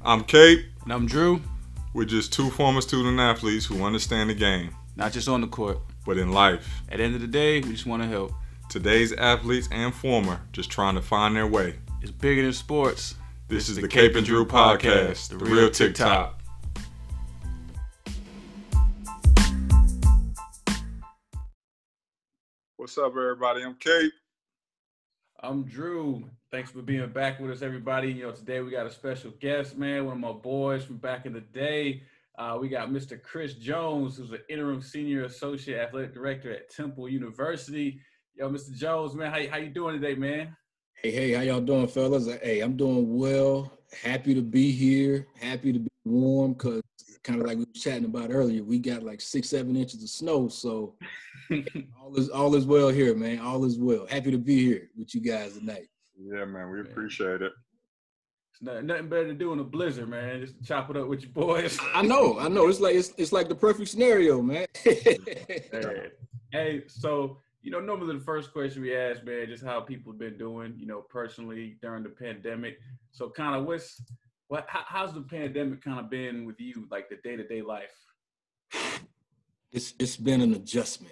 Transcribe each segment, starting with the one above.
I'm Kate. And I'm Drew. We're just two former student athletes who understand the game. Not just on the court, but in life. At the end of the day, we just want to help. Today's athletes and former just trying to find their way. It's bigger than sports. This is the Cape and Drew podcast, the real TikTok. What's up, everybody? I'm Kate. I'm Drew. Thanks for being back with us, everybody. Today we got a special guest, man. One of my boys from back in the day. We got Mr. Chris Jones, who's an interim senior associate athletic director at Temple University. Yo, Mr. Jones, man, how you doing today, man? Hey, how y'all doing, fellas? Hey, I'm doing well. Happy to be here. Happy to be warm because kind of like we were chatting about earlier, we got like 6-7 inches of snow. So all is well here, man. All is well. Happy to be here with you guys tonight. Yeah, man, we appreciate it. It's nothing better to do in a blizzard, man. Just chop it up with your boys. I know. It's like the perfect scenario, man. Hey, so normally the first question we ask, man, just how people have been doing, personally during the pandemic. So kind of how's the pandemic kind of been with you, like the day-to-day life? It's been an adjustment.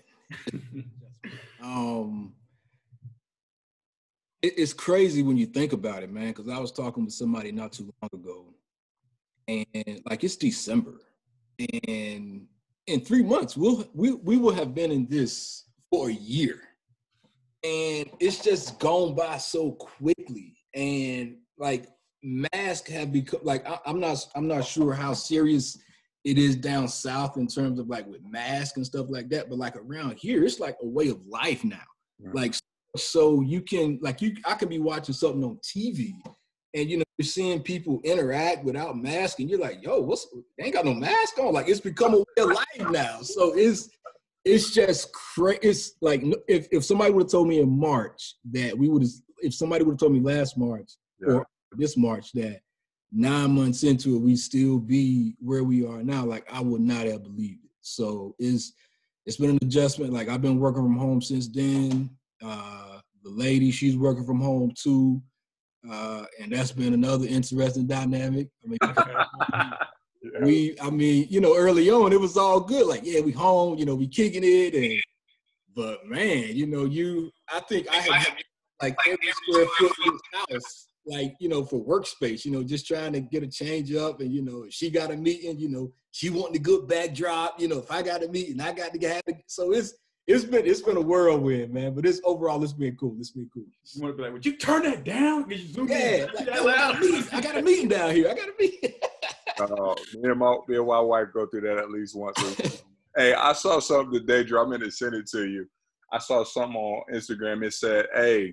It's crazy when you think about it, man, because I was talking with somebody not too long ago, and like it's December, and in 3 months we will have been in this for a year, and it's just gone by so quickly. And like masks have become like I'm not sure how serious it is down south in terms of like with masks and stuff like that, but like around here it's like a way of life now. Mm-hmm. Like so you can I could be watching something on TV and you're seeing people interact without masks and you're like, yo, they ain't got no mask on. Like it's become a way of life now. So it's just crazy. It's like if somebody would have told me in March that if somebody would have told me last March or this March that 9 months into it, we still be where we are now, like I would not have believed it. So it's been an adjustment. Like I've been working from home since then. The lady, she's working from home too. And that's been another interesting dynamic. Early on it was all good. Like, yeah, we home, we kicking it. But man, I think I have like every square foot in this house, like, for workspace, just trying to get a change up. And, if she got a meeting, she wanting a good backdrop, if I got a meeting, I got to have it. So it's been a whirlwind, man. But overall, it's been cool. You want to be like, would you turn that down? Get you zoom in? I got a meeting down here. I got a meeting. Me and my wife go through that at least once a week. Hey, I saw something today, Drew. I'm going to send it to you. I saw something on Instagram. It said, hey,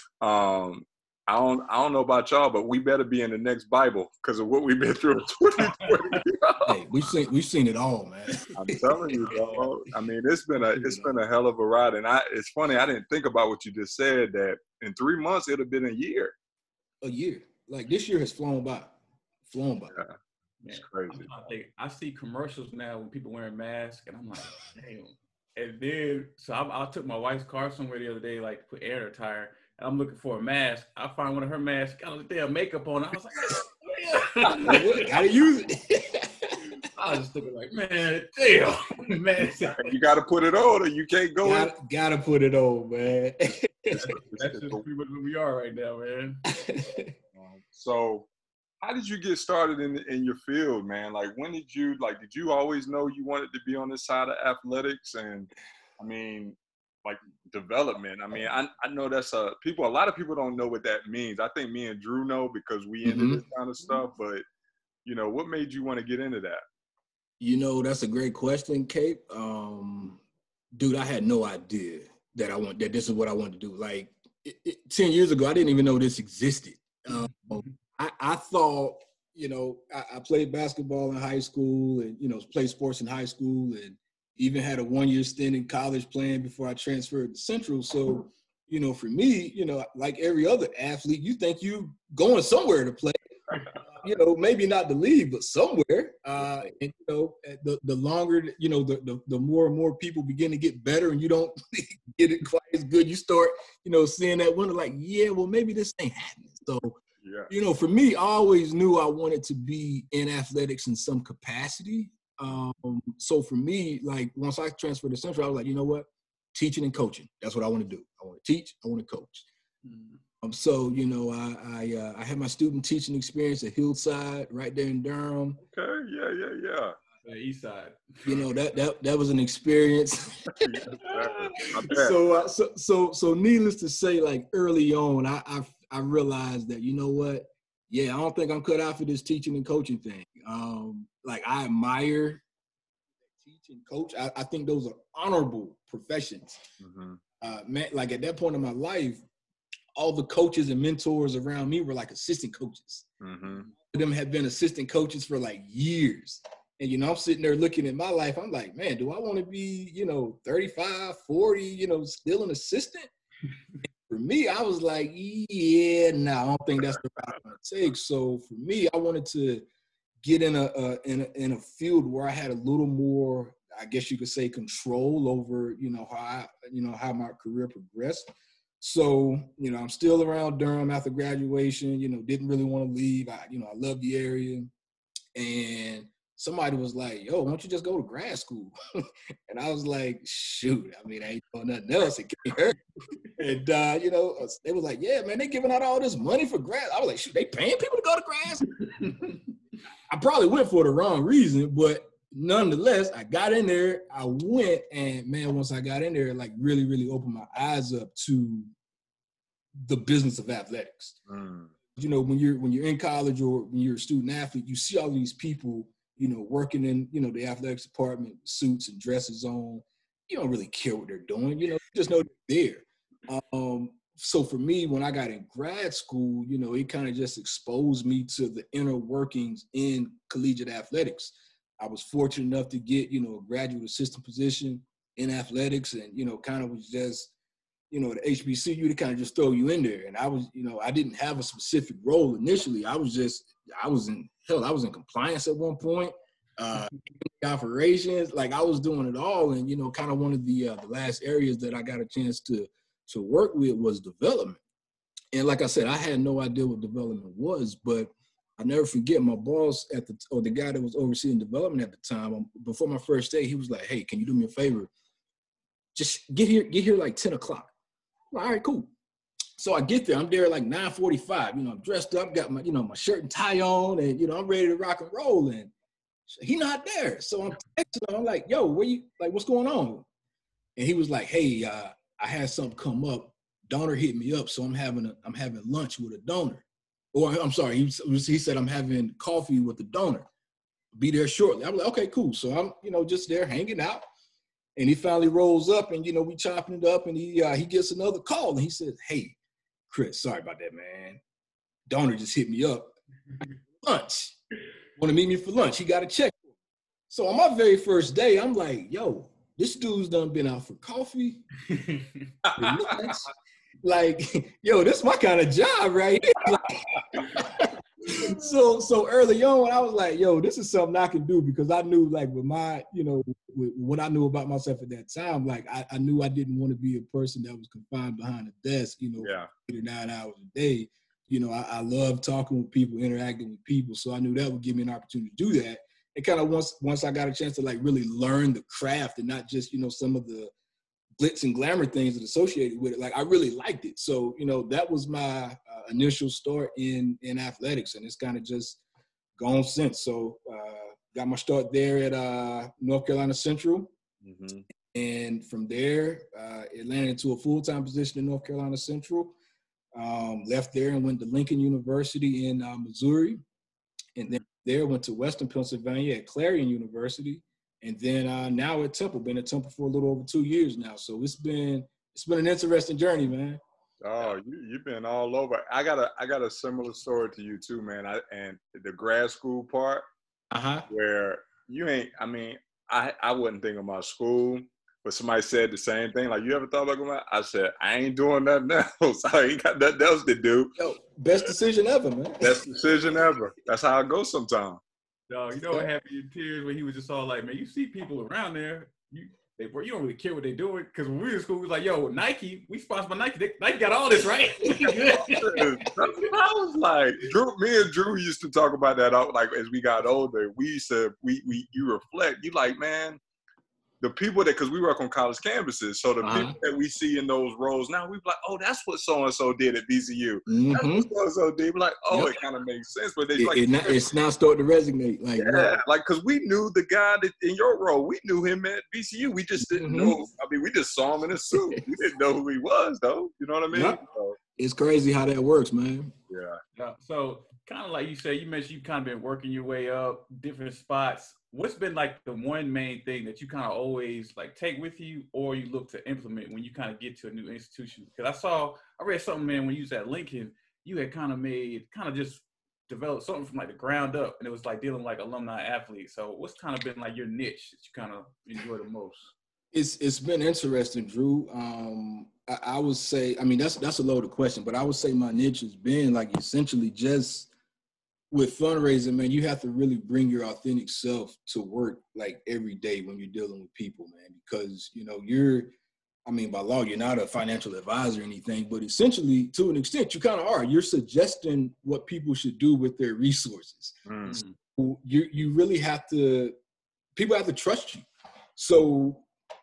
I don't know about y'all, but we better be in the next Bible because of what we've been through in 2020. Hey, we've seen it all, man. I'm telling you, bro. I mean, it's been a hell of a ride, and it's funny. I didn't think about what you just said. That in 3 months it'd have been a year. A year, like this year has flown by. Yeah, it's crazy. I see commercials now when people wearing masks, and I'm like, damn. And then I took my wife's car somewhere the other day, like to put air in her tire. And I'm looking for a mask. I find one of her masks got a damn makeup on it. I was like, gotta use it. I was just looking like, man, damn, man. You gotta put it on or you can't go. Gotta put it on, man. That's just pretty much where we are right now, man. So how did you get started in your field, man? Like when did you always know you wanted to be on this side of athletics? And I mean, like development. I mean, I know that's a lot of people don't know what that means. I think me and Drew know because we into this kind of stuff, but what made you want to get into that? That's a great question, Kate. Dude, I had no idea that this is what I wanted to do. Like 10 years ago, I didn't even know this existed. I thought, I played basketball in high school and, played sports in high school and even had a 1-year stint in college playing before I transferred to Central. So, for me, like every other athlete, you think you going somewhere to play, maybe not the league, but somewhere. And, the longer, the more and more people begin to get better and you don't get it quite as good, you start, seeing that window like, yeah, well, maybe this ain't happening. So You know, for me, I always knew I wanted to be in athletics in some capacity. So for me, like once I transferred to Central, I was like, you know what? Teaching and coaching. That's what I want to do. I want to teach. I want to coach. So, you know, I had my student teaching experience at Hillside right there in Durham. Okay. Yeah. The East Side. You know, that was an experience. Yes, So needless to say, like early on, I realized that, you know what? Yeah, I don't think I'm cut out for this teaching and coaching thing. Like I admire teach and coach. I think those are honorable professions. Man, like at that point in my life, all the coaches and mentors around me were like assistant coaches. Them had been assistant coaches for like years. And, you know, I'm sitting there looking at my life. I'm like, man, do I want to be, you know, 35, 40, you know, still an assistant? For me, I was like, yeah, no, I don't think that's the route I want to take. So for me, I wanted to get in a field where I had a little more, I guess you could say, control over, you know, how my career progressed. So, you know, I'm still around Durham after graduation, you know, didn't really want to leave. I love the area. And somebody was like, yo, why don't you just go to grad school? And I was like, shoot, I mean, I ain't doing nothing else. It can't hurt. And, you know, they was like, yeah, man, they giving out all this money for grad. I was like, shoot, they paying people to go to grad school? I probably went for the wrong reason, but nonetheless, I got in there, I went, and man, once I got in there, like really, really opened my eyes up to the business of athletics. You know, when you're in college or when you're a student athlete, you see all these people, you know, working in, you know, the athletics department, suits and dresses on. You don't really care what they're doing, you know, you just know they're there. So for me, when I got in grad school, you know, it kind of just exposed me to the inner workings in collegiate athletics. I was fortunate enough to get, you know, a graduate assistant position in athletics, and, you know, kind of was just, you know, the HBCU to kind of just throw you in there. And I was, you know, I didn't have a specific role initially. I was in compliance at one point, operations, like I was doing it all. And, you know, kind of one of the last areas that I got a chance to work with was development. And like I said, I had no idea what development was, but I never forget my boss the guy that was overseeing development at the time, before my first day, he was like, hey, can you do me a favor? Just get here like 10 o'clock. Well, all right, cool. So I get there, I'm there at like 9:45, you know, I'm dressed up, got my, you know, my shirt and tie on, and, you know, I'm ready to rock and roll, and he not there. So I'm texting him, I'm like, yo, what's going on? And he was like, hey, I had something come up. Donor hit me up, so I'm having lunch with a donor. Or I'm sorry, he said I'm having coffee with the donor. Be there shortly. I'm like, okay, cool. So I'm, you know, just there hanging out. And he finally rolls up, and, you know, we chopping it up, and he gets another call, and he says, hey, Chris, sorry about that, man. Donor just hit me up. Lunch. Want to meet me for lunch. He got a check. So on my very first day, I'm like, yo, this dude's done been out for coffee. Lunch. Like, yo, this is my kind of job right here. Like, so early on, I was like, yo, this is something I can do, because I knew, like, with my, you know, with what I knew about myself at that time, like, I knew I didn't want to be a person that was confined behind a desk, you know, 8 or 9 hours a day. You know, I love talking with people, interacting with people. So I knew that would give me an opportunity to do that. And kind of once I got a chance to, like, really learn the craft and not just, you know, some of the glitz and glamour things that associated with it, like, I really liked it. So, you know, that was my initial start in athletics, and it's kind of just gone since. So got my start there at North Carolina Central. And from there, it landed into a full-time position in North Carolina Central. Left there and went to Lincoln University in Missouri. And then there went to Western Pennsylvania at Clarion University. And then now at Temple, been at Temple for a little over 2 years now. So it's been an interesting journey, man. Oh, you've been all over. I got a similar story to you too, man. And the grad school part, where you ain't. I mean, I wasn't thinking about school, but somebody said the same thing. Like, you ever thought about going? I said, I ain't doing nothing else. I ain't got nothing else to do. Yo, best decision ever, man. Best decision ever. That's how it goes sometimes. Dog, you know what happened in tears when he was just all like, man, you see people around there, you don't really care what they're doing. Because when we were in school, we was like, yo, Nike, we sponsored by Nike. Nike got all this, right? That's what I was like. Me and Drew used to talk about that. Like as we got older, we used to you reflect. You like, man, the people because we work on college campuses, so the people that we see in those roles now, we be like, oh, that's what so and so did at VCU. That's what so and so did. We're like, oh, it kind of makes sense, but it's now starting to resonate. Like, like because we knew the guy that in your role, we knew him at VCU. We just didn't know. I mean, we just saw him in a suit. We didn't know who he was, though. You know what I mean? Yep. So, it's crazy how that works, man. Yeah. So kind of like you said, you mentioned you kind of been working your way up different spots. What's been like the one main thing that you kind of always like take with you or you look to implement when you kind of get to a new institution? Because I read something, man, when you was at Lincoln, you had kind of just developed something from like the ground up, and it was like dealing like alumni athletes. So what's kind of been like your niche that you kind of enjoy the most? It's been interesting, Drew. I would say, I mean, that's a loaded question, but I would say my niche has been like essentially just with fundraising, man. You have to really bring your authentic self to work like every day when you're dealing with people, man, because, you know, by law, you're not a financial advisor or anything, but essentially to an extent, you kind of are. You're suggesting what people should do with their resources. So you really people have to trust you. So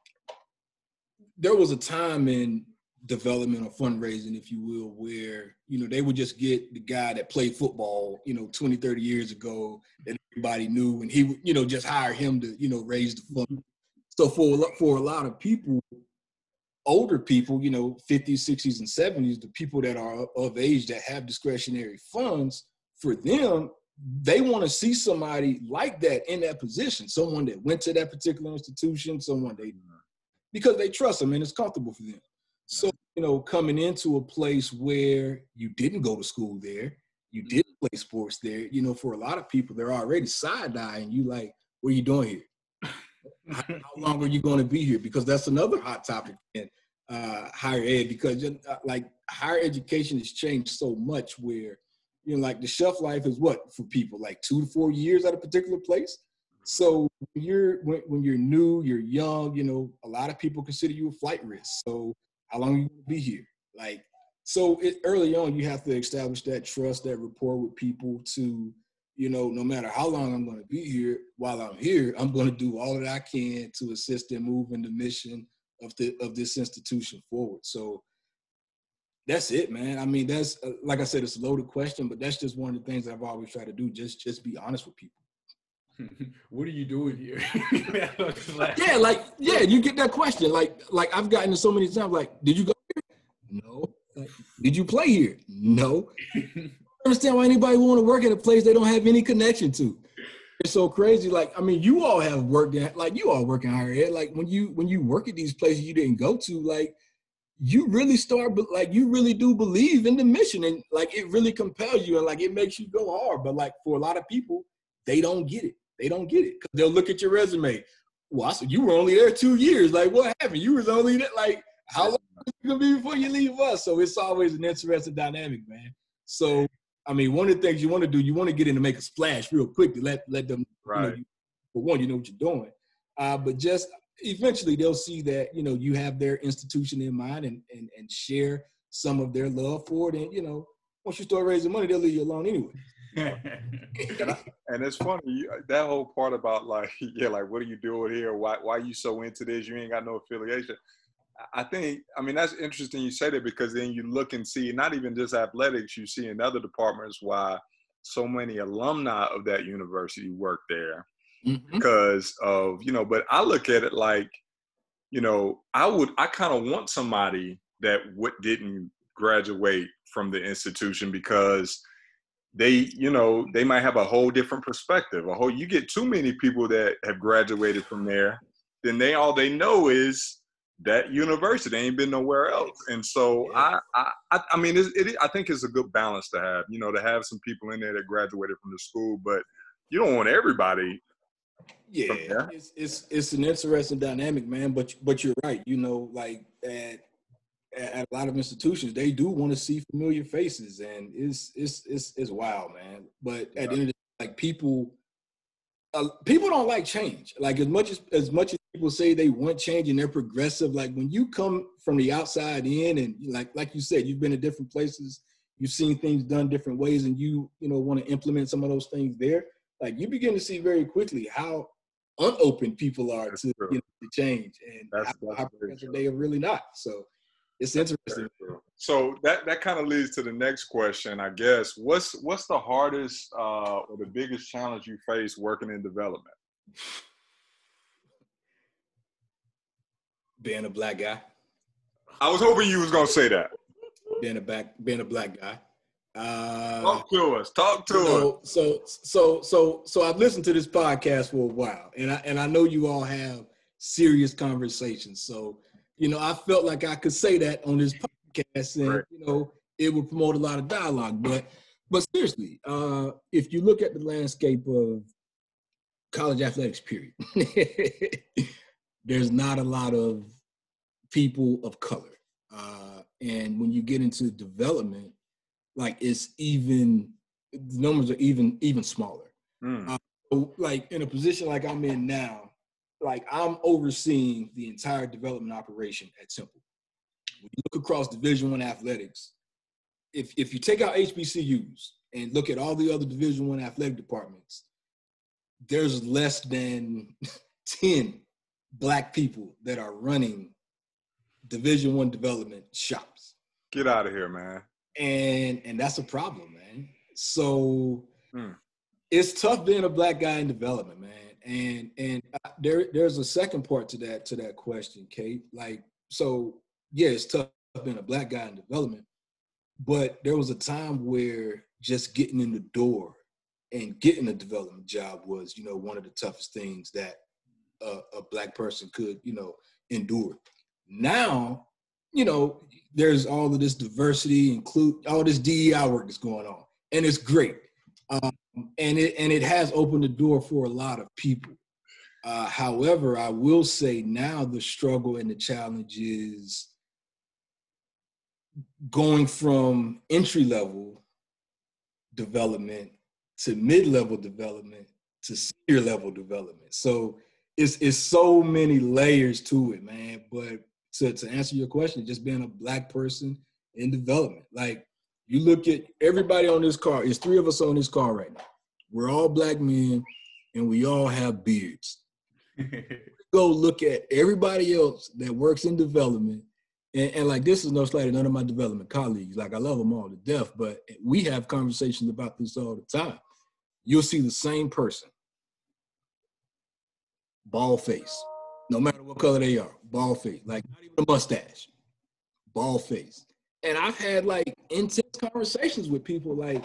there was a time in development or fundraising, if you will, where, you know, they would just get the guy that played football, you know, 20, 30 years ago that everybody knew, and he would, you know, just hire him to, you know, raise the fund. So for a lot of people, older people, you know, 50s, 60s, and 70s, the people that are of age that have discretionary funds, for them, they want to see somebody like that in that position, someone that went to that particular institution, because they trust them and it's comfortable for them. So, you know, coming into a place where you didn't go to school there, you didn't play sports there, you know, for a lot of people, they're already side-eyeing you like, what are you doing here? How long are you going to be here? Because that's another hot topic in higher ed, because like higher education has changed so much where, you know, like the shelf life is what for people, like 2 to 4 years at a particular place. So when you're new, you're young, you know, a lot of people consider you a flight risk. So how long are you going to be here? Like, so early on, you have to establish that trust, that rapport with people to, you know, no matter how long I'm going to be here, while I'm here, I'm going to do all that I can to assist in moving the mission of this institution forward. So that's it, man. I mean, that's, like I said, it's a loaded question, but that's just one of the things I've always tried to do. Just be honest with people. What are you doing here? You get that question. Like I've gotten it so many times. Like, did you go here? No. Like, did you play here? No. I don't understand why anybody would want to work at a place they don't have any connection to. It's so crazy. Like, I mean, you all have worked at, like, you all work in higher ed. Like, when you work at these places you didn't go to, like, you really you really do believe in the mission, and like it really compels you, and like it makes you go hard. But like for a lot of people, they don't get it. They don't get it because they'll look at your resume. Well, I said you were only there 2 years. Like, what happened? You was only there, like, how long is it gonna be before you leave us? So it's always an interesting dynamic, man. So I mean, one of the things you want to do, you want to get in to make a splash real quick to let them, right. For one, you know what you're doing. But just eventually they'll see that, you know, you have their institution in mind and share some of their love for it. And, you know, once you start raising money, they'll leave you alone anyway. And it's funny, that whole part about like, like, what are you doing here? Why are you so into this? You ain't got no affiliation. I mean, that's interesting you say that, because then you look and see, not even just athletics, you see in other departments why so many alumni of that university work there because of, you know, but I look at it like, you know, I kind of want somebody that didn't graduate from the institution, because they, you know, they might have a whole different perspective. You get too many people that have graduated from there, then all they know is that university. They ain't been nowhere else. And so I mean, I think it's a good balance to have, you know, to have some people in there that graduated from the school, but you don't want everybody. Yeah, it's an interesting dynamic, man. But you're right. You know, like at a lot of institutions, they do want to see familiar faces, and it's wild, man. But at the end of the day, like people don't like change. Like as much as people say they want change and they're progressive. Like when you come from the outside in, and like you said, you've been in different places, you've seen things done different ways, and you want to implement some of those things there. Like you begin to see very quickly how unopened people are to change, and how progressive they are really not. So it's interesting. So that kind of leads to the next question, I guess. What's the hardest or the biggest challenge you face working in development? Being a black guy. I was hoping you was gonna say that. Being a black guy. Talk to us. So I've listened to this podcast for a while, and I know you all have serious conversations. So I felt like I could say that on this podcast, and right. It would promote a lot of dialogue. But seriously, if you look at the landscape of college athletics, period, there's not a lot of people of color. And when you get into development, like the numbers are even smaller. So like in a position like I'm in now, like I'm overseeing the entire development operation at Temple. When you look across Division I athletics, if you take out HBCUs and look at all the other Division I athletic departments, there's less than 10 Black people that are running Division I development shops. Get out of here, man. And that's a problem, man. So it's tough being a Black guy in development, man. And there's a second part to that question, Kate. Like, so yeah, it's tough being a Black guy in development, but there was a time where just getting in the door and getting a development job was, one of the toughest things that a Black person could, endure. Now, there's all of this diversity, include all this DEI work that's going on, and it's great. And it has opened the door for a lot of people. However, I will say now the struggle and the challenge is going from entry-level development to mid-level development to senior-level development. So it's so many layers to it, man. But to answer your question, just being a Black person in development, like you look at everybody on this car, it's 3 of us on this car right now. We're all Black men and we all have beards. Go look at everybody else that works in development. And like, this is no slight to none of my development colleagues. Like, I love them all to death, but we have conversations about this all the time. You'll see the same person, bald face, no matter what color they are, bald face, like not even a mustache, bald face. And I've had like intense conversations with people like,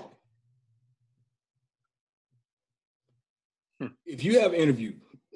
if you have an interview,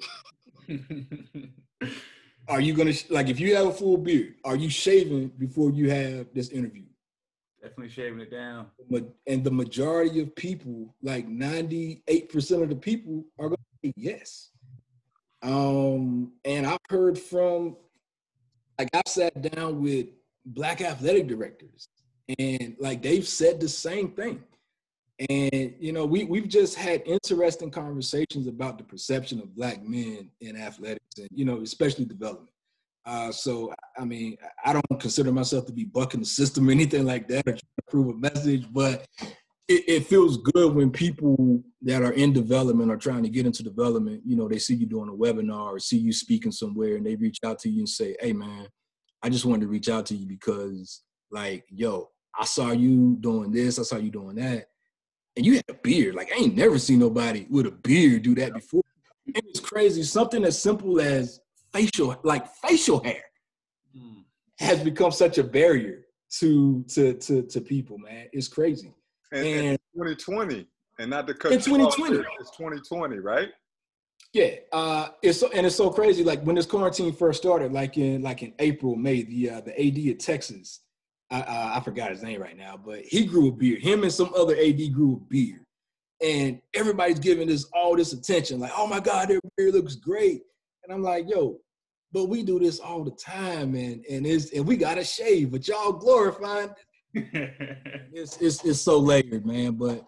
are you gonna, like, if you have a full beard, are you shaving before you have this interview? Definitely shaving it down. And the majority of people, like 98% of the people, are gonna say yes. And I've heard from, like, I've sat down with Black athletic directors, and like they've said the same thing. And we've just had interesting conversations about the perception of Black men in athletics, and especially development. So I mean, I don't consider myself to be bucking the system or anything like that, or trying to prove a message, but it feels good when people that are in development or trying to get into development, they see you doing a webinar or see you speaking somewhere, and they reach out to you and say, "Hey, man, I just wanted to reach out to you because, like, yo, I saw you doing this, I saw you doing that, and you had a beard. Like, I ain't never seen nobody with a beard do that before." And it's crazy. Something as simple as facial hair has become such a barrier to people, man. It's crazy. And 2020, and not to cut in 2020, it's 2020, right? Yeah, it's so crazy. Like when this quarantine first started, like in April, May, the AD at Texas, I forgot his name right now, but he grew a beard. Him and some other AD grew a beard, and everybody's giving this all this attention. Like, oh my God, their beard looks great, and I'm like, yo, but we do this all the time, and we gotta shave, but y'all glorifying. It's so layered, man. But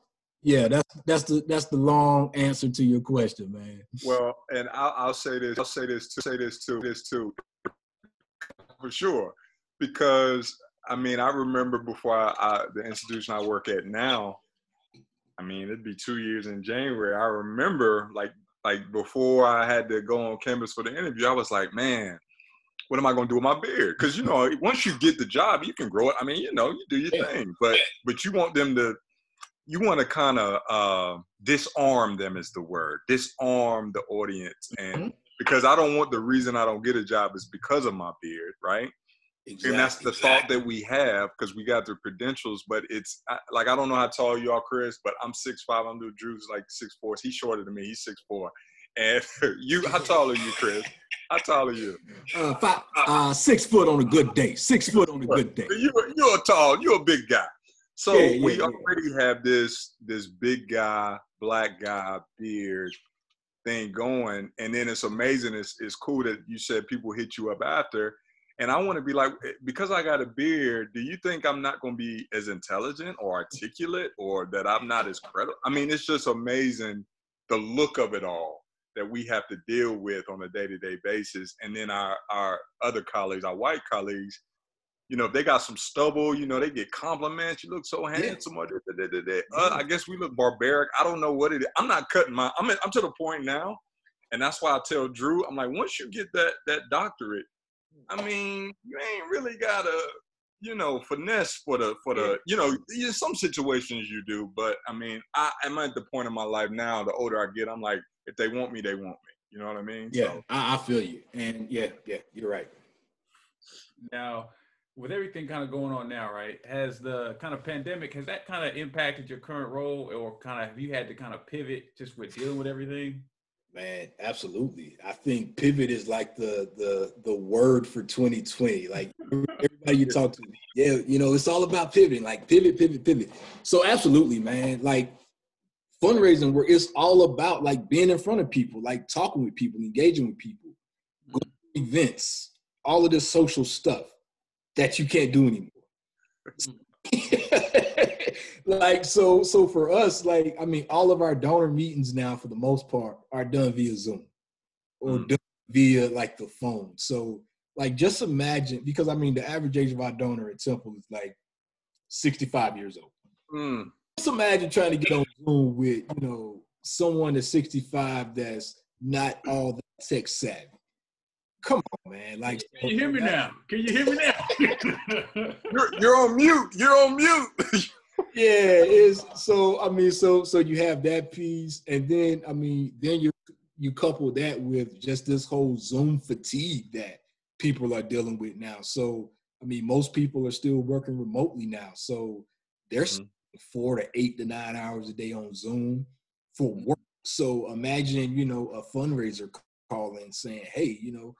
Yeah, that's the long answer to your question, man. Well, and I'll say this. I'll say this too, for sure, because I mean, I remember before the institution I work at now. I mean, it'd be 2 years in January. I remember like before I had to go on campus for the interview, I was like, man, what am I going to do with my beard? Because, you know, once you get the job, you can grow it. I mean, you know, you do your thing. But you want them to, you want to kind of disarm them is the word. Disarm the audience. And because I don't want the reason I don't get a job is because of my beard, right? Exactly. And that's the thought that we have because we got the credentials. But it's like, I don't know how tall you are, Chris, but I'm 6'5". I'm doing Drew's like 6'4". He's shorter than me. He's 6'4". And you, how tall are you, Chris? How tall are you? 6 foot on a good day. 6 foot on a good day. You're tall. You're a big guy. So we already have this big guy, black guy beard thing going, and then it's amazing. It's cool that you said people hit you up after. And I want to be like, because I got a beard, do you think I'm not going to be as intelligent or articulate or that I'm not as credible? I mean, it's just amazing the look of it all that we have to deal with on a day-to-day basis. And then our other colleagues, our white colleagues, you know, if they got some stubble, you know, they get compliments. You look so handsome. I guess we look barbaric. I don't know what it is. I'm not cutting my, I'm to the point now. And that's why I tell Drew, I'm like, once you get that doctorate, I mean, you ain't really got to, you know, finesse for the, you know, in some situations you do. But I mean, I'm at the point in my life now, the older I get, I'm like, if they want me, they want me. You know what I mean? Yeah, so. I feel you. And yeah, you're right. Now, with everything kind of going on now, right, has the kind of pandemic, has that kind of impacted your current role or kind of have you had to kind of pivot just with dealing with everything? Man, absolutely. I think pivot is like the word for 2020. Like everybody you talk to, yeah, you know, it's all about pivoting, like pivot. So absolutely, man. Like fundraising where it's all about like being in front of people, like talking with people, engaging with people, going to events, all of this social stuff that you can't do anymore. Like, so for us, like, I mean, all of our donor meetings now, for the most part, are done via Zoom or done via like the phone. So like, just imagine, because I mean, the average age of our donor at Temple is like 65 years old. Just imagine trying to get on Zoom with, you know, someone that's 65 that's not all that tech savvy. Come on, man. Like, can you hear me now? Can you hear me now? You're on mute. You're on mute. Yeah, it's so I mean, so you have that piece, and then I mean, then you couple that with just this whole Zoom fatigue that people are dealing with now. So I mean, most people are still working remotely now, so they're 4 to 8 to 9 hours a day on Zoom for work. So imagine, you know, a fundraiser calling saying, hey,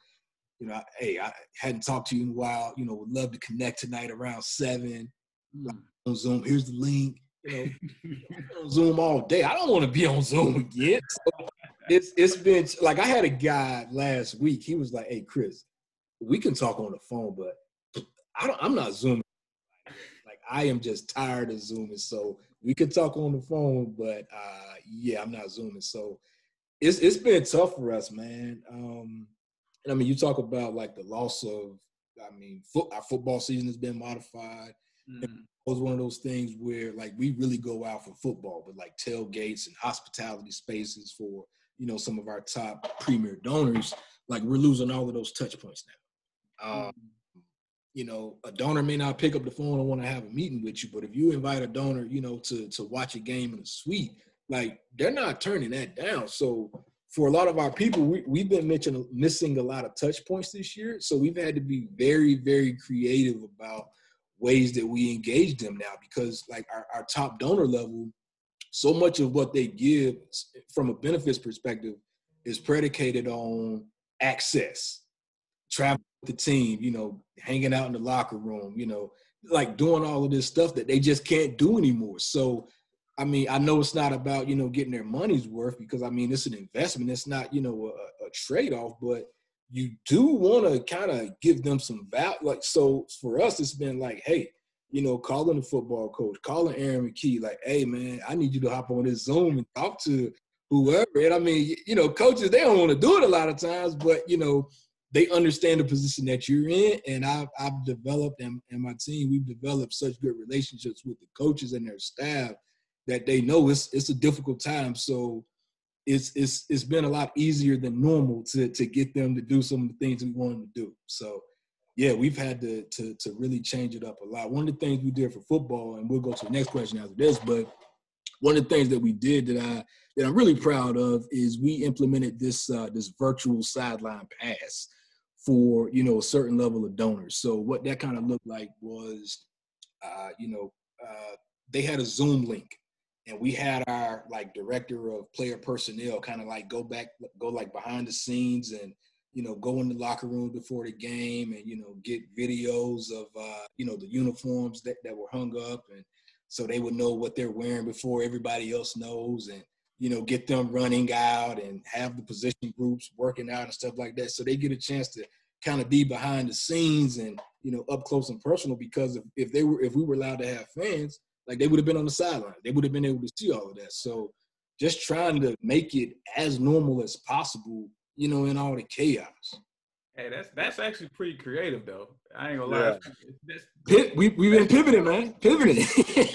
hey, I hadn't talked to you in a while, you know, would love to connect tonight around 7 on Zoom. Here's the link. You know, on Zoom all day. I don't want to be on Zoom again. So it's been like, I had a guy last week. He was like, hey, Chris, we can talk on the phone, but I'm not Zooming. Like, I am just tired of Zooming. So we can talk on the phone, but yeah, I'm not Zooming. So it's been tough for us, man. And I mean, you talk about like the loss of, I mean, our football season has been modified. It was one of those things where like we really go out for football, but like tailgates and hospitality spaces for, you know, some of our top premier donors, like we're losing all of those touch points now. You know, a donor may not pick up the phone and want to have a meeting with you, but if you invite a donor, you know, to watch a game in a suite, like they're not turning that down. So for a lot of our people, we've been missing a lot of touch points this year. So we've had to be very, very creative about ways that we engage them now, because like our top donor level, so much of what they give from a benefits perspective is predicated on access, travel with the team, you know, hanging out in the locker room, you know, like doing all of this stuff that they just can't do anymore. So, I mean, I know it's not about, you know, getting their money's worth, because I mean, it's an investment. It's not, you know, a trade-off, but you do want to kind of give them some value. Like, so for us, it's been like, hey, calling the football coach, calling Aaron McKie, like, hey, man, I need you to hop on this Zoom and talk to whoever. And I mean, coaches, they don't want to do it a lot of times, but, they understand the position that you're in. And I've developed, and my team, we've developed such good relationships with the coaches and their staff that they know it's a difficult time. So it's been a lot easier than normal to get them to do some of the things we want them to do. So, yeah, we've had to really change it up a lot. One of the things we did for football, and we'll go to the next question after this, but one of the things that we did that I'm really proud of is we implemented this virtual sideline pass for, a certain level of donors. So what that kind of looked like was, they had a Zoom link, and we had our director of player personnel kind of go behind the scenes and, go in the locker room before the game and, get videos of, the uniforms that were hung up. And so they would know what they're wearing before everybody else knows, and, get them running out and have the position groups working out and stuff like that. So they get a chance to kind of be behind the scenes and, up close and personal, because if we were allowed to have fans, they would have been on the sideline. They would have been able to see all of that. So just trying to make it as normal as possible, in all the chaos. Hey, that's actually pretty creative, though. I ain't gonna lie. Yeah. We've been pivoting, man. Pivoting.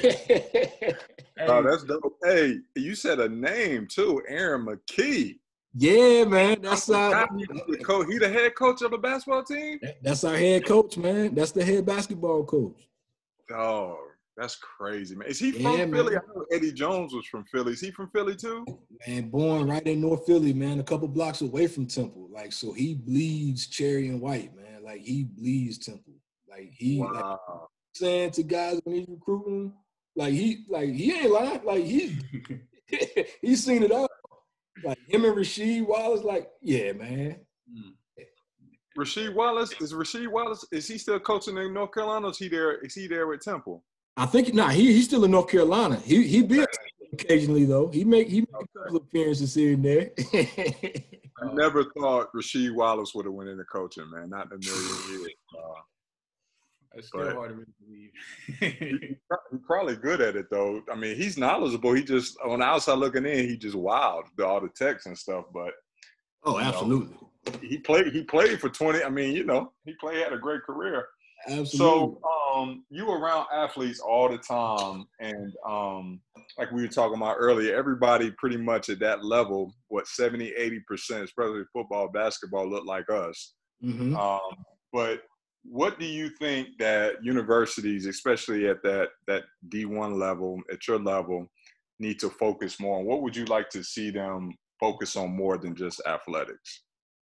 Oh, that's dope. Hey, you said a name too, Aaron McKie. Yeah, man. That's he the head coach of the basketball team? That's our head coach, man. That's the head basketball coach. Oh, that's crazy, man. Is he from Philly? I know Eddie Jones was from Philly. Is he from Philly too? Man, born right in North Philly, man, a couple blocks away from Temple. So he bleeds cherry and white, man. He bleeds Temple. Wow. Saying to guys when he's recruiting, he ain't lying. He's seen it all. Him and Rasheed Wallace, yeah, man. Rasheed Wallace, is he still coaching in North Carolina, or is he there with Temple? I think he's still in North Carolina. He be occasionally though. He make a couple of appearances here and there. I never thought Rasheed Wallace would have went into coaching, man. Not in a million years. It's still hard to really believe. He's probably good at it though. I mean, he's knowledgeable. He just on the outside looking in, he just wild all the texts and stuff. But absolutely. He played for 20. I mean, he had a great career. Absolutely. So you were around athletes all the time, and like we were talking about earlier, everybody pretty much at that level, 70-80%, especially football, basketball, look like us. Mm-hmm. But what do you think that universities, especially at that D1 level, at your level, need to focus more on? What would you like to see them focus on more than just athletics?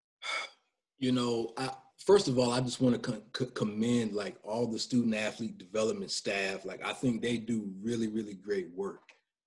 First of all, I just want to commend all the student athlete development staff. I think they do really, really great work.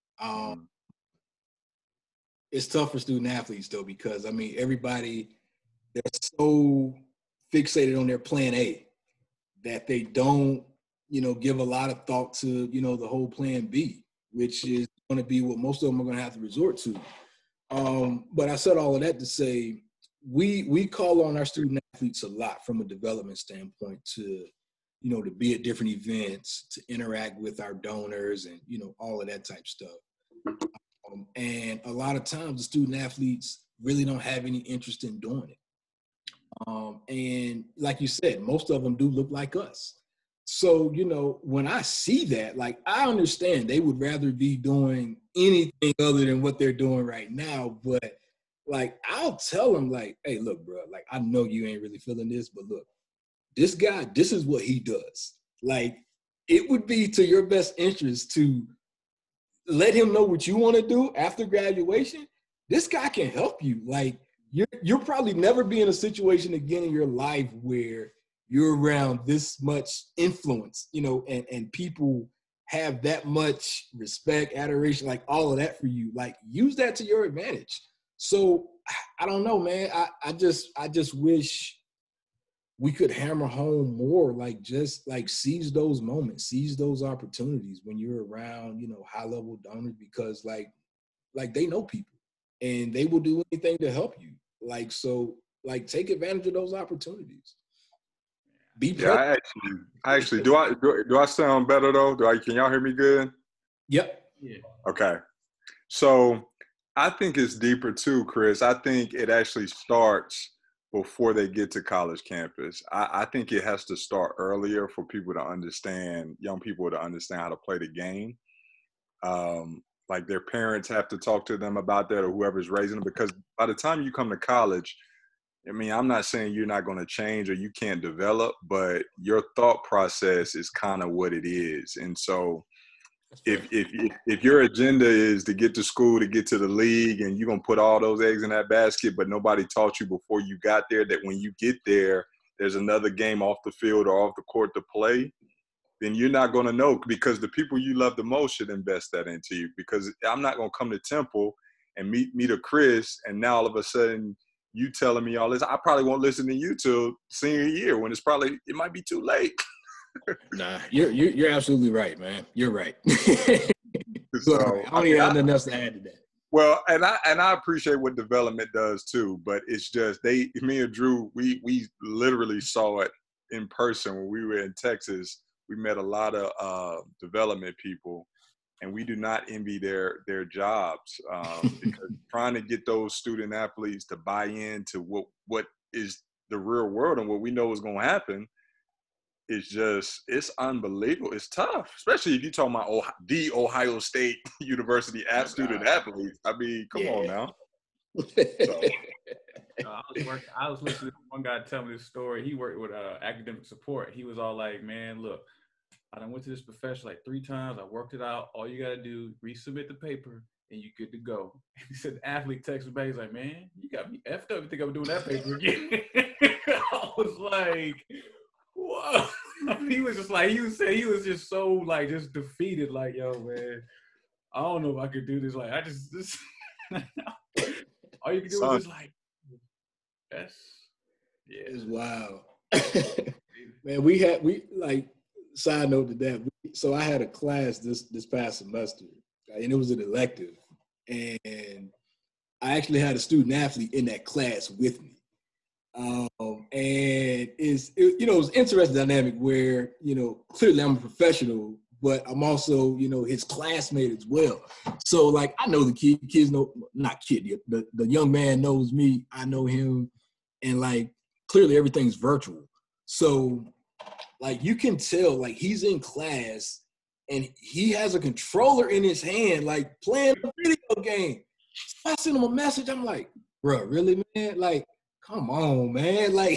It's tough for student athletes though, because everybody, they're so fixated on their plan A that they don't, give a lot of thought to, the whole plan B, which is going to be what most of them are going to have to resort to. But I said all of that to say, we call on our student athletes a lot from a development standpoint to, to be at different events, to interact with our donors and, all of that type stuff. And a lot of times the student athletes really don't have any interest in doing it. And like you said, most of them do look like us. So, when I see that, I understand they would rather be doing anything other than what they're doing right now. But I'll tell them hey, look, bro, I know you ain't really feeling this, but look, this guy, this is what he does. It would be to your best interest to let him know what you want to do after graduation. This guy can help you. You'll probably never be in a situation again in your life where you're around this much influence, and people have that much respect, adoration, all of that for you. Use that to your advantage. So I don't know, man. I just wish we could hammer home more, seize those moments, seize those opportunities when you're around, high level donors, because they know people and they will do anything to help you. So take advantage of those opportunities. Be Yeah, I actually do I sound better though? Can y'all hear me good? Yep. Yeah. Okay. So I think it's deeper too, Chris. I think it actually starts before they get to college campus. I think it has to start earlier for people to understand, young people to understand how to play the game. Like their parents have to talk to them about that, or whoever's raising them, because by the time you come to college, I mean, I'm not saying you're not going to change or you can't develop, but your thought process is kind of what it is. And so if your agenda is to get to school, to get to the league, and you're going to put all those eggs in that basket, but nobody taught you before you got there that when you get there, there's another game off the field or off the court to play, then you're not going to know, because the people you love the most should invest that into you. Because I'm not going to come to Temple and meet a Chris, and now all of a sudden you telling me all this. I probably won't listen to you till senior year, when it might be too late. Nah, you're absolutely right, man. You're right. So, I don't even have nothing else to add to that. Well, and I appreciate what development does too, but it's just me and Drew, we literally saw it in person when we were in Texas. We met a lot of development people, and we do not envy their jobs, because trying to get those student athletes to buy into what is the real world and what we know is going to happen, it's unbelievable. It's tough, especially if you're talking about the Ohio State University student athletes. I mean, come on now. So. I was listening to one guy tell me this story. He worked with academic support. He was all like, man, look, I done went to this professor like 3 times. I worked it out. All you got to do, resubmit the paper, and you good to go. And he said, the athlete texted back. He's like, man, you got me effed up. You think I'm doing that paper again? I was like, whoa. He was just like, he was just so like just defeated. Like, yo, man, I don't know if I could do this. Like, this all you can do is just like, it's wild. Man, side note to that. So I had a class this past semester, and it was an elective, and I actually had a student athlete in that class with me. And it was an interesting dynamic where, clearly I'm a professional, but I'm also, his classmate as well. So like, I know the kids know, not kid, the young man knows me, I know him, and like, clearly everything's virtual. So like, you can tell, like, he's in class and he has a controller in his hand, like playing a video game. So I sent him a message. I'm like, bro, really, man? Like, come on, man. Like,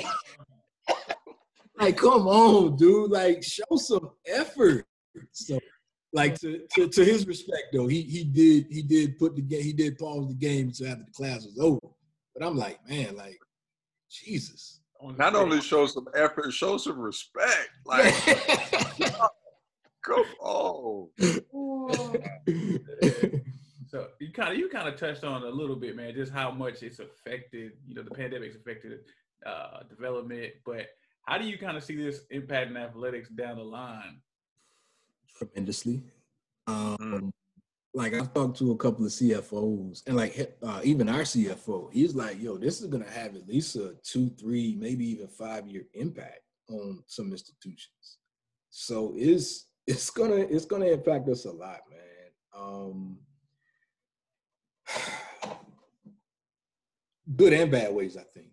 come on, dude. Like, show some effort. So, like, to his respect, though, he did pause the game until after the class was over. But I'm like, man, like, Jesus. Not only show some effort, show some respect. Like, come on. So you kind of touched on a little bit, man, just how much it's affected, the pandemic's affected development, but how do you kind of see this impacting athletics down the line? Tremendously. Like, I've talked to a couple of CFOs, and like even our CFO, he's like, yo, this is gonna have at least a 2, 3, maybe even 5-year impact on some institutions. So it's gonna impact us a lot, man. Good and bad ways, I think.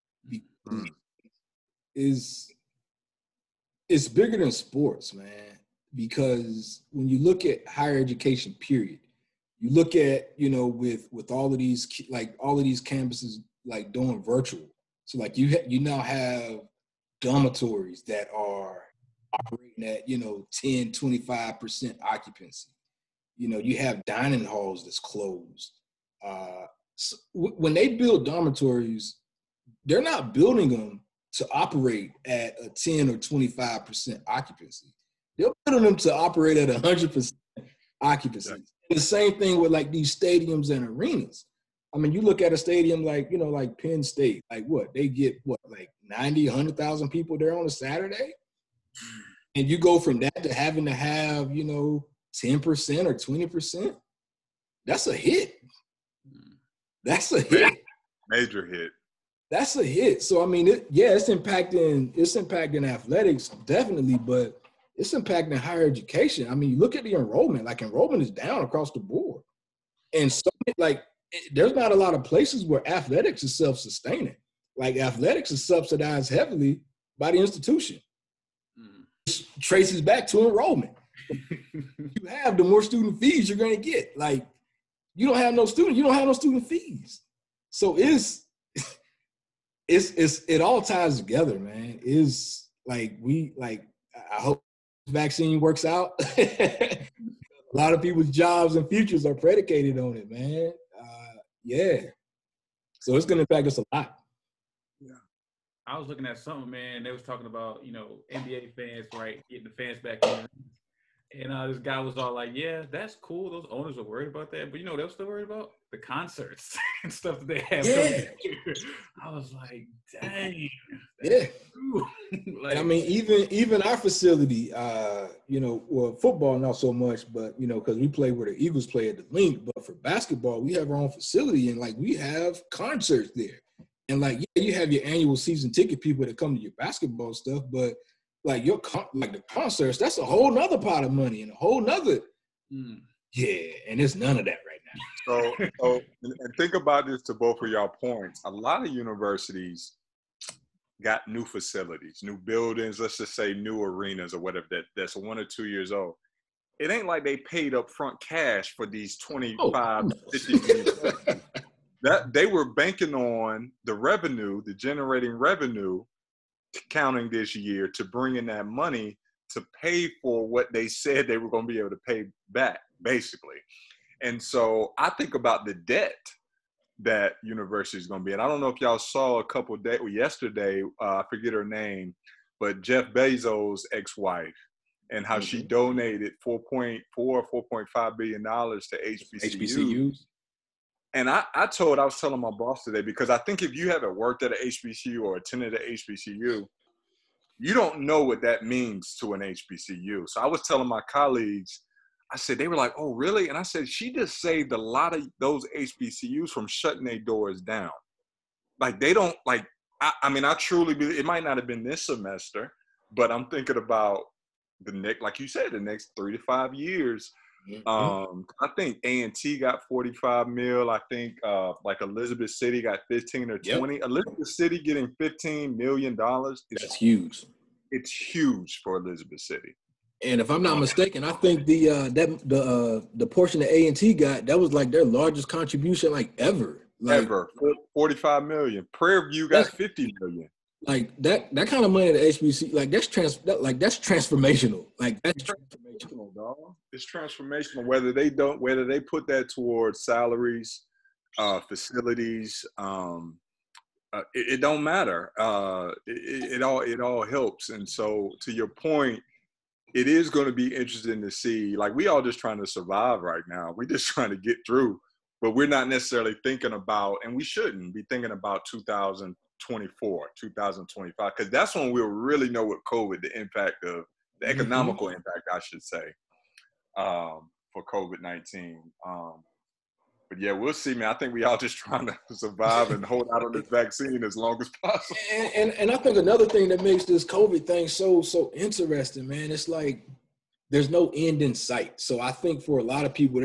It's bigger than sports, man. Because when you look at higher education, period, you look at, with all of these campuses like doing virtual. So like you now have dormitories that are operating at 10, 25% occupancy. You have dining halls that's closed. So when they build dormitories, they're not building them to operate at a 10 or 25% occupancy. They're building them to operate at 100% occupancy. Yeah. The same thing with like these stadiums and arenas. I mean, you look at a stadium like, like Penn State, like what? They get like 90, 100,000 people there on a Saturday? And you go from that to having to have, 10% or 20%? That's a hit. That's a hit. Major hit. That's a hit. So I mean, it's impacting athletics definitely, but it's impacting higher education. I mean, look at the enrollment. Like enrollment is down across the board, and so like there's not a lot of places where athletics is self-sustaining. Like athletics is subsidized heavily by the institution. Which traces back to enrollment. You have the more student fees you're going to get. Like you don't have no student fees. So it all ties together, man. Is like I hope the vaccine works out. A lot of people's jobs and futures are predicated on it, man. Yeah. So it's gonna impact us a lot. Yeah. I was looking at something, man. They was talking about, NBA fans, right? Getting the fans back in. And this guy was all like, yeah, that's cool. Those owners are worried about that. But you know what else they're worried about? The concerts and stuff that they have. Yeah. I was like, dang. Yeah. Like, I mean, even our facility, well, football not so much, but because we play where the Eagles play at the Link. But for basketball, we have our own facility, and like we have concerts there. And like, yeah, you have your annual season ticket people that come to your basketball stuff, but like the concerts, that's a whole nother pot of money and a whole nother. Yeah, and it's none of that right now. So and think about this to both of y'all points. A lot of universities got new facilities, new buildings, let's just say new arenas or whatever that's 1 or 2 years old. It ain't like they paid up front cash for these 25, 50 years. That they were banking on the generating revenue counting this year to bring in that money to pay for what they said they were going to be able to pay back, basically. And so I think about the debt that university is going to be. And I don't know if y'all saw a couple of days, yesterday, I forget her name, but Jeff Bezos' ex-wife, and how she donated $4.5 billion to HBCUs. And I was telling my boss today, because I think if you haven't worked at an HBCU or attended an HBCU, you don't know what that means to an HBCU. So I was telling my colleagues, I said, they were like, oh, really? And I said, she just saved a lot of those HBCUs from shutting their doors down. Like they don't I truly believe it might not have been this semester, but I'm thinking about like you said, the next 3 to 5 years. I think A&T got 45 mil. I think like Elizabeth City got 15 or 20. Yep. Elizabeth City getting $15 million. That's huge. It's huge for Elizabeth City. And if I'm not mistaken, I think the portion that A&T got, that was like their largest contribution like ever. Ever. 45 million. Prairie View got 50 million. Like that kind of money to HBC, like that's transformational. Like that's transformational, dog. It's transformational. Whether they put that towards salaries, facilities, it don't matter. It all helps. And so to your point, it is going to be interesting to see. Like we all just trying to survive right now. We're just trying to get through, but we're not necessarily thinking about, and we shouldn't be thinking about 2024, 2025, because that's when we'll really know what COVID, the impact of the economical impact, I should say, for COVID-19. But yeah, we'll see, man. I think we all just trying to survive and hold out on this vaccine as long as possible. And I think another thing that makes this COVID thing so interesting, man, it's like there's no end in sight. So I think for a lot of people,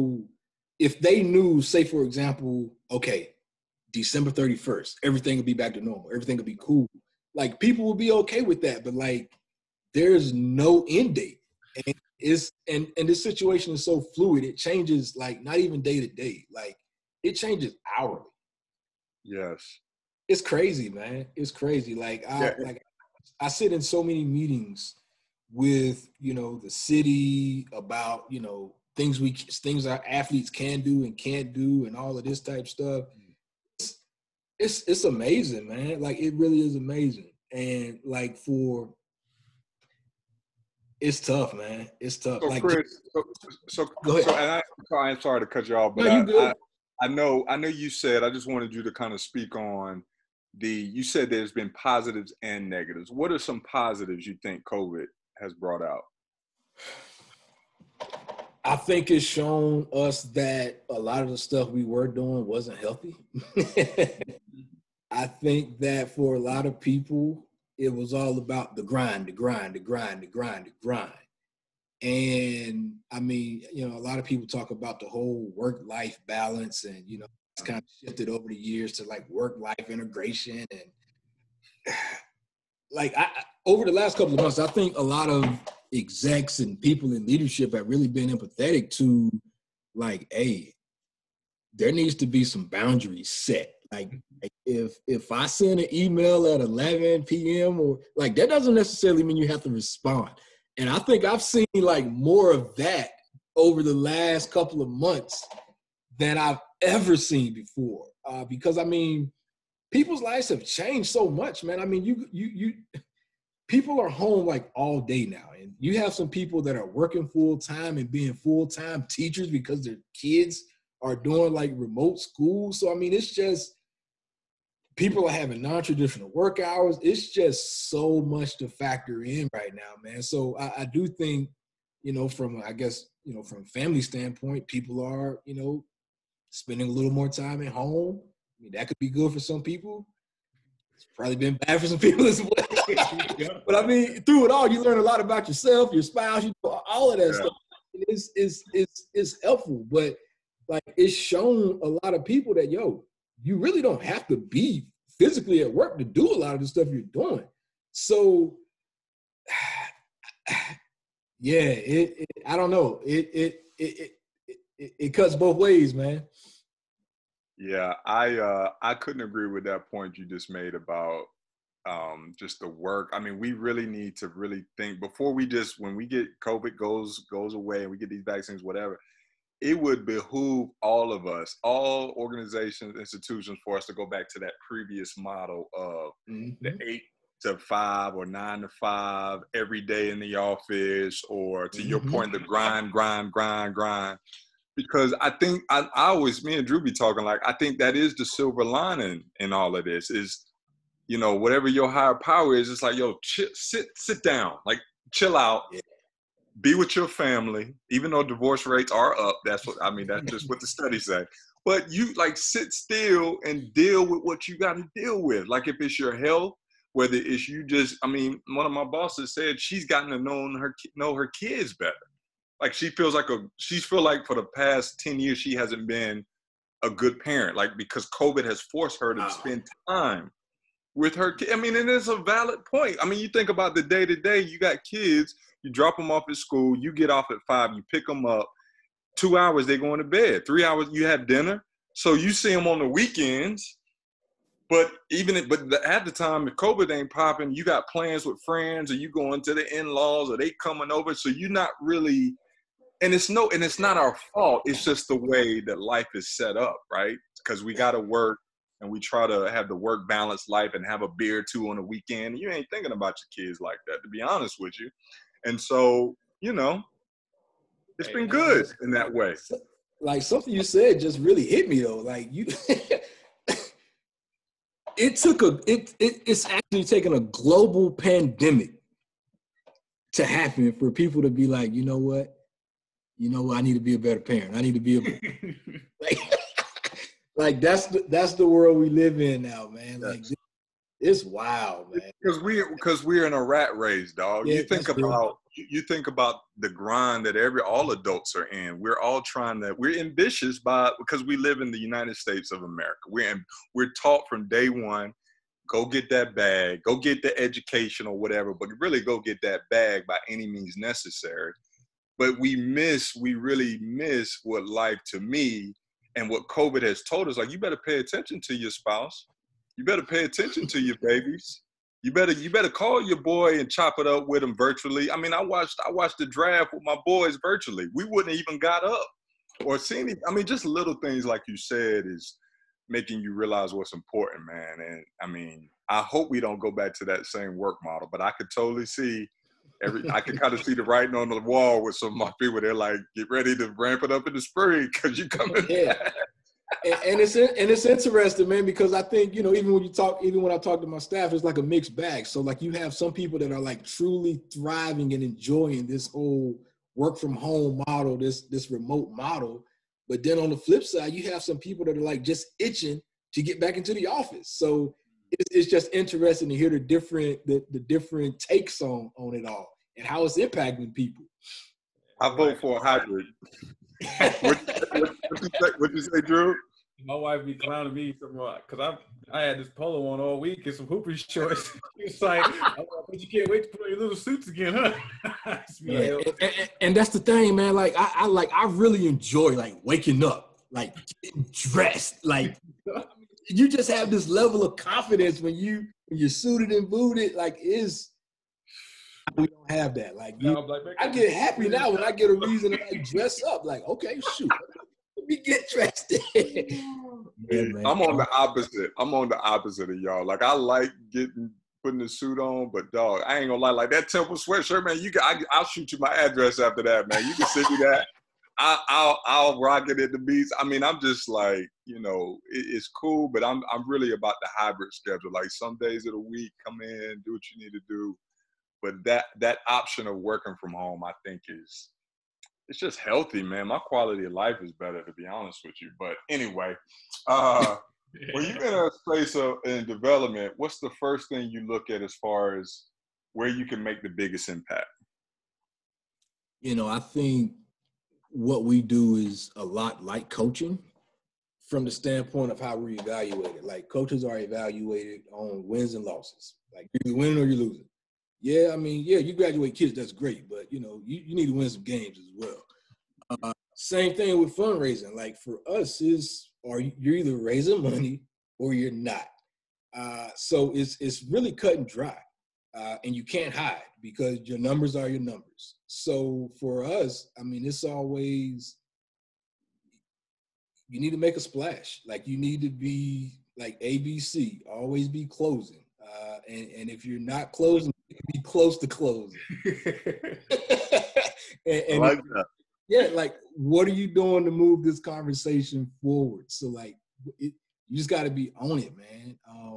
if they knew, say for example, okay, December 31st, everything will be back to normal. Everything will be cool. Like people will be okay with that, but like there's no end date. And this situation is so fluid. It changes like not even day to day. Like it changes hourly. Yes. It's crazy, man. It's crazy. Like I sit in so many meetings with, the city about, things our athletes can do and can't do and all of this type stuff. It's amazing, man. Like it really is amazing. And like it's tough, man. It's tough. So like Chris, go ahead. And I'm sorry to cut you off, but no, I know you said, I just wanted you to kind of speak on you said there's been positives and negatives. What are some positives you think COVID has brought out? I think it's shown us that a lot of the stuff we were doing wasn't healthy. I think that for a lot of people, it was all about the grind, the grind, the grind, the grind, the grind. And I mean, you know, a lot of people talk about the whole work-life balance, and you know, it's kind of shifted over the years to like work-life integration. And like over the last couple of months, I think a lot of execs and people in leadership have really been empathetic to like, hey, there needs to be some boundaries set. Like if I send an email at 11 p.m. or like, that doesn't necessarily mean you have to respond. And I think I've seen like more of that over the last couple of months than I've ever seen before. Because I mean, people's lives have changed so much, man. I mean, you people are home like all day now, and you have some people that are working full time and being full time teachers because their kids are doing like remote school. So I mean, it's just people are having non-traditional work hours. It's just so much to factor in right now, man. So I do think, you know, from I guess, you know, from a family standpoint, people are, you know, spending a little more time at home. I mean, that could be good for some people. It's probably been bad for some people as well. But I mean, through it all, you learn a lot about yourself, your spouse, you know, all of that stuff. It's helpful, but like it's shown a lot of people that, yo, you really don't have to be physically at work to do a lot of the stuff you're doing. So, yeah, I don't know. It cuts both ways, man. Yeah, I couldn't agree with that point you just made about just the work. I mean, we really need to really think before we just, when we get COVID goes away and we get these vaccines, whatever, it would behoove all of us, all organizations, institutions, for us to go back to that previous model of the 8 to 5 or 9 to 5 every day in the office, or to your point, the grind. Because I think I always, me and Drew be talking, like, I think that is the silver lining in all of this is, you know, whatever your higher power is, it's like, yo, sit down, like chill out. Yeah. Be with your family, even though divorce rates are up. That's what I mean. That's just what the studies say. But you like sit still and deal with what you got to deal with. Like if it's your health, whether it's you just, I mean, one of my bosses said she's gotten to know her kids better. Like she feel like for the past 10 years she hasn't been a good parent. Like because COVID has forced her to spend time with her kids. I mean, and it's a valid point. I mean, you think about the day to day. You got kids. You drop them off at school, you get off at 5, you pick them up, 2 hours, they going to bed, 3 hours, you have dinner. So you see them on the weekends, but at the time, if COVID ain't popping, you got plans with friends, or you going to the in-laws, or they coming over. So you're not really, and it's not our fault. It's just the way that life is set up, right? Because we got to work, and we try to have the work balance life and have a beer or two on the weekend. And you ain't thinking about your kids like that, to be honest with you. And so, you know, it's been good in that way. Like something you said just really hit me though. Like you, it's actually taken a global pandemic to happen for people to be like, you know what, I need to be a better parent. I need to be like that's the world we live in now, man. Like it's wild, man. Because we're in a rat race, dog. Yeah, you think about the grind that all adults are in. We're ambitious because we live in the United States of America. We're taught from day one, go get that bag, go get the education or whatever, but really go get that bag by any means necessary. But we really miss what life, to me, and what COVID has told us, like, you better pay attention to your spouse. You better pay attention to your babies. You better call your boy and chop it up with him virtually. I mean, I watched the draft with my boys virtually. We wouldn't have even got up or seen it. I mean, just little things like you said is making you realize what's important, man. And I mean, I hope we don't go back to that same work model, but I could totally see I can kind of see the writing on the wall with some of my people. They're like, get ready to ramp it up in the spring because you're coming back. And it's interesting, man, because I think, you know, even when I talk to my staff, it's like a mixed bag. So like you have some people that are like truly thriving and enjoying this whole work from home model, this remote model. But then on the flip side, you have some people that are like just itching to get back into the office. So it's just interesting to hear the different takes on it all and how it's impacting people. I vote for a hybrid. What you say, Drew? My wife be clowning me because I had this polo on all week and some hooper shorts. It's like, I bet you can't wait to put on your little suits again, huh? Yeah, and that's the thing, man. Like I really enjoy like waking up, like getting dressed. Like you just have this level of confidence when you're suited and booted. Like we don't have that. Like I get happy now when I get a reason to like dress up. Like, okay, shoot. We get dressed in. Yeah, I'm on the opposite. I'm on the opposite of y'all. Like I like putting the suit on, but dog, I ain't gonna lie. Like that Temple sweatshirt, man. I'll shoot you my address after that, man. You can send me that. I'll rock it at the beach. I mean, I'm just like, it's cool, but I'm really about the hybrid schedule. Like some days of the week, come in, do what you need to do. But that option of working from home, I think it's just healthy, man. My quality of life is better, to be honest with you. But anyway, when you're in a space in development, what's the first thing you look at as far as where you can make the biggest impact? I think what we do is a lot like coaching from the standpoint of how we're evaluated. Like coaches are evaluated on wins and losses. Like you're either winning or you're losing. Yeah, I mean, you graduate kids, that's great, but you need to win some games as well. Same thing with fundraising. Like for us you're either raising money or you're not. So it's really cut and dry. And you can't hide because your numbers are your numbers. So for us, I mean, it's always, you need to make a splash. Like you need to be like ABC, always be closing. And if you're not closing, be close to closing. and I like that. Yeah, like what are you doing to move this conversation forward? So like, you just got to be on it, man.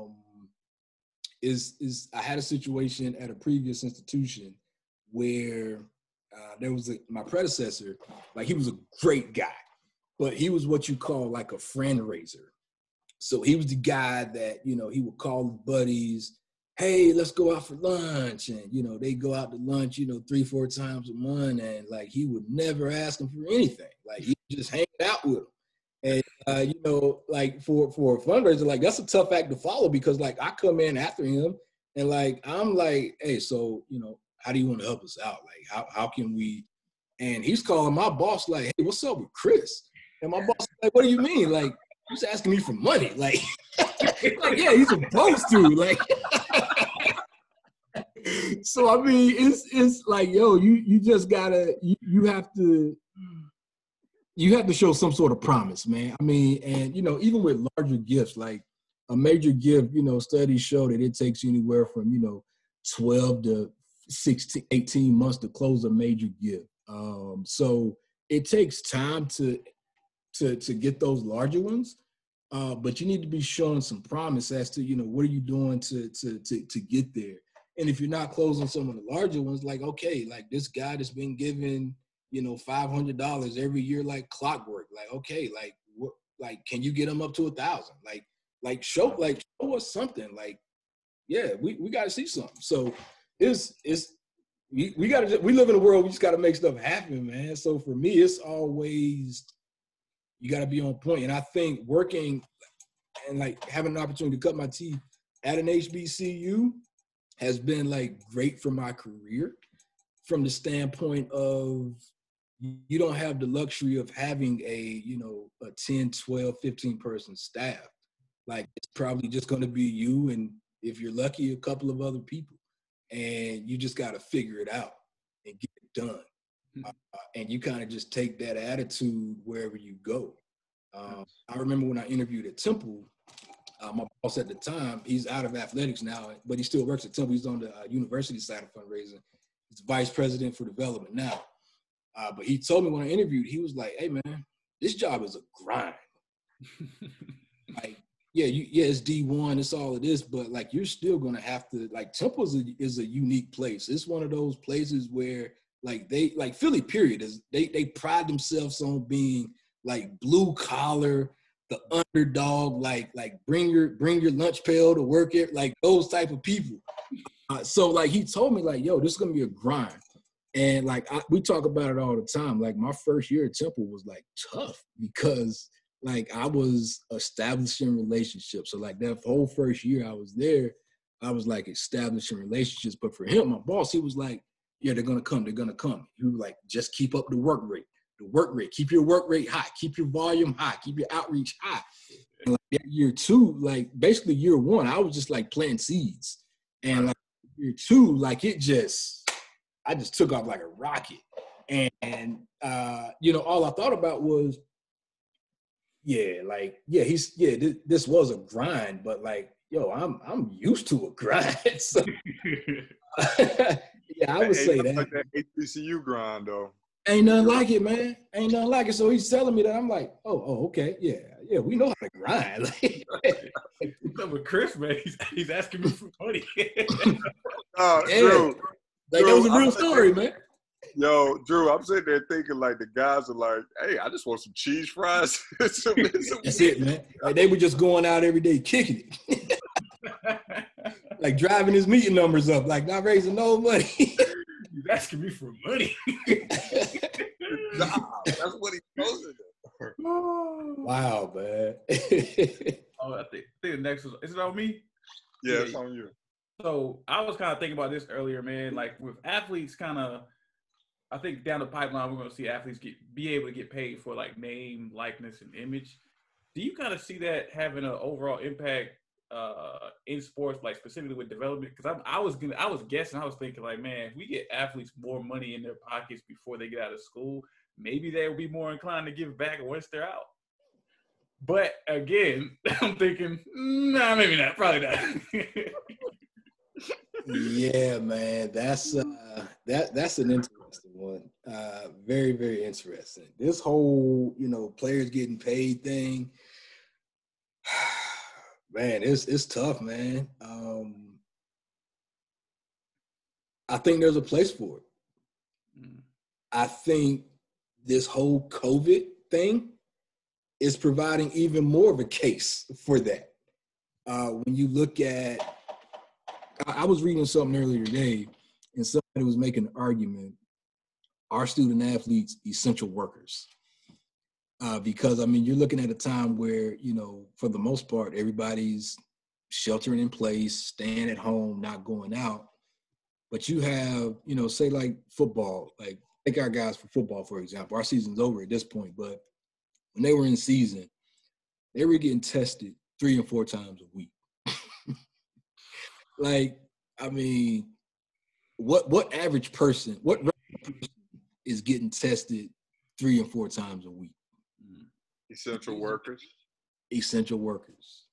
I had a situation at a previous institution where there was my predecessor, like he was a great guy, but he was what you call like a friend raiser. So he was the guy that, he would call his buddies, hey, let's go out for lunch. And, they go out to lunch, 3-4 times a month. And like, he would never ask them for anything. Like he just hang out with them. And, like for a fundraiser, like that's a tough act to follow because like I come in after him and like, I'm like, hey, so, how do you want to help us out? Like, how can we, and he's calling my boss like, hey, what's up with Chris? And my boss is like, what do you mean? Like, he's asking me for money. Like, like, yeah, he's supposed to. Like, so I mean, it's like, yo, you just gotta, you have to show some sort of promise, man. I mean, and even with larger gifts, like a major gift, studies show that it takes anywhere from 12 to 16, 18 months to close a major gift. So it takes time to get those larger ones. But you need to be showing some promise as to, what are you doing to get there? And if you're not closing some of the larger ones, like, okay, like this guy that's been given, $500 every year, like clockwork, like, okay, like, what, like, can you get them up to 1,000? Like show us something. Like, yeah, we got to see something. So we live in a world, we just got to make stuff happen, man. So for me, it's always, you got to be on point. And I think working and like having an opportunity to cut my teeth at an HBCU has been like great for my career from the standpoint of you don't have the luxury of having a 10, 12, 15 person staff. Like it's probably just going to be you and if you're lucky, a couple of other people. And you just got to figure it out and get it done. And you kind of just take that attitude wherever you go. I remember when I interviewed at Temple, my boss at the time, he's out of athletics now, but he still works at Temple. He's on the university side of fundraising. He's vice president for development now. But he told me when I interviewed, he was like, hey, man, this job is a grind. Like, it's D1, it's all of this, but like you're still going to have to, like Temple is a unique place. It's one of those places where like Philly period, they pride themselves on being like blue collar, the underdog, like bring your lunch pail to work it, like those type of people. So like he told me like, yo, this is gonna be a grind. And like we talk about it all the time. Like my first year at Temple was like tough because like I was establishing relationships. So like that whole first year I was there, I was like establishing relationships. But for him, my boss, he was like, yeah, they're gonna come. He was like, just keep up the work rate. Keep your work rate high, keep your volume high, keep your outreach high. And like that year two, like basically year one, I was just like planting seeds. And like year two, like I just took off like a rocket. And all I thought about was, this was a grind, but like, yo, I'm used to a grind. So, yeah, I would say that. Like that HBCU grind though. Ain't nothing like it, man. Ain't nothing like it. So he's telling me that. I'm like, oh, okay, yeah, we know how to grind. With Chris, man, he's asking me for money. Drew, that was a real story, man. Yo, Drew, I'm sitting there thinking like the guys are like, hey, I just want some cheese fries. That's it, man. Like they were just going out every day kicking it. Like driving his meeting numbers up, like not raising no money. He's asking me for money. That's what he's supposed to do. Wow, man. I think the next is it on me? Yeah, it's on you. So I was kind of thinking about this earlier, man. Like with athletes, I think down the pipeline we're going to see athletes be able to get paid for like name, likeness, and image. Do you kind of see that having an overall impact in sports, like specifically with development? Because I was guessing, I was thinking like, man, if we get athletes more money in their pockets before they get out of school, maybe they'll be more inclined to give back once they're out. But again, I'm thinking, nah, maybe not, probably not. Yeah, man, that's an interesting one. Very, very interesting. This whole, players getting paid thing. Man, it's tough, man. I think there's a place for it. I think this whole COVID thing is providing even more of a case for that. When you look at, I was reading something earlier today, and somebody was making an argument, are student athletes essential workers? Because, you're looking at a time where, for the most part, everybody's sheltering in place, staying at home, not going out. But you have, say like football, like take our guys for football, for example. Our season's over at this point, but when they were in season, they were getting tested 3 and 4 times a week. What average person, what is getting tested 3 and 4 times a week? Essential workers. Essential workers.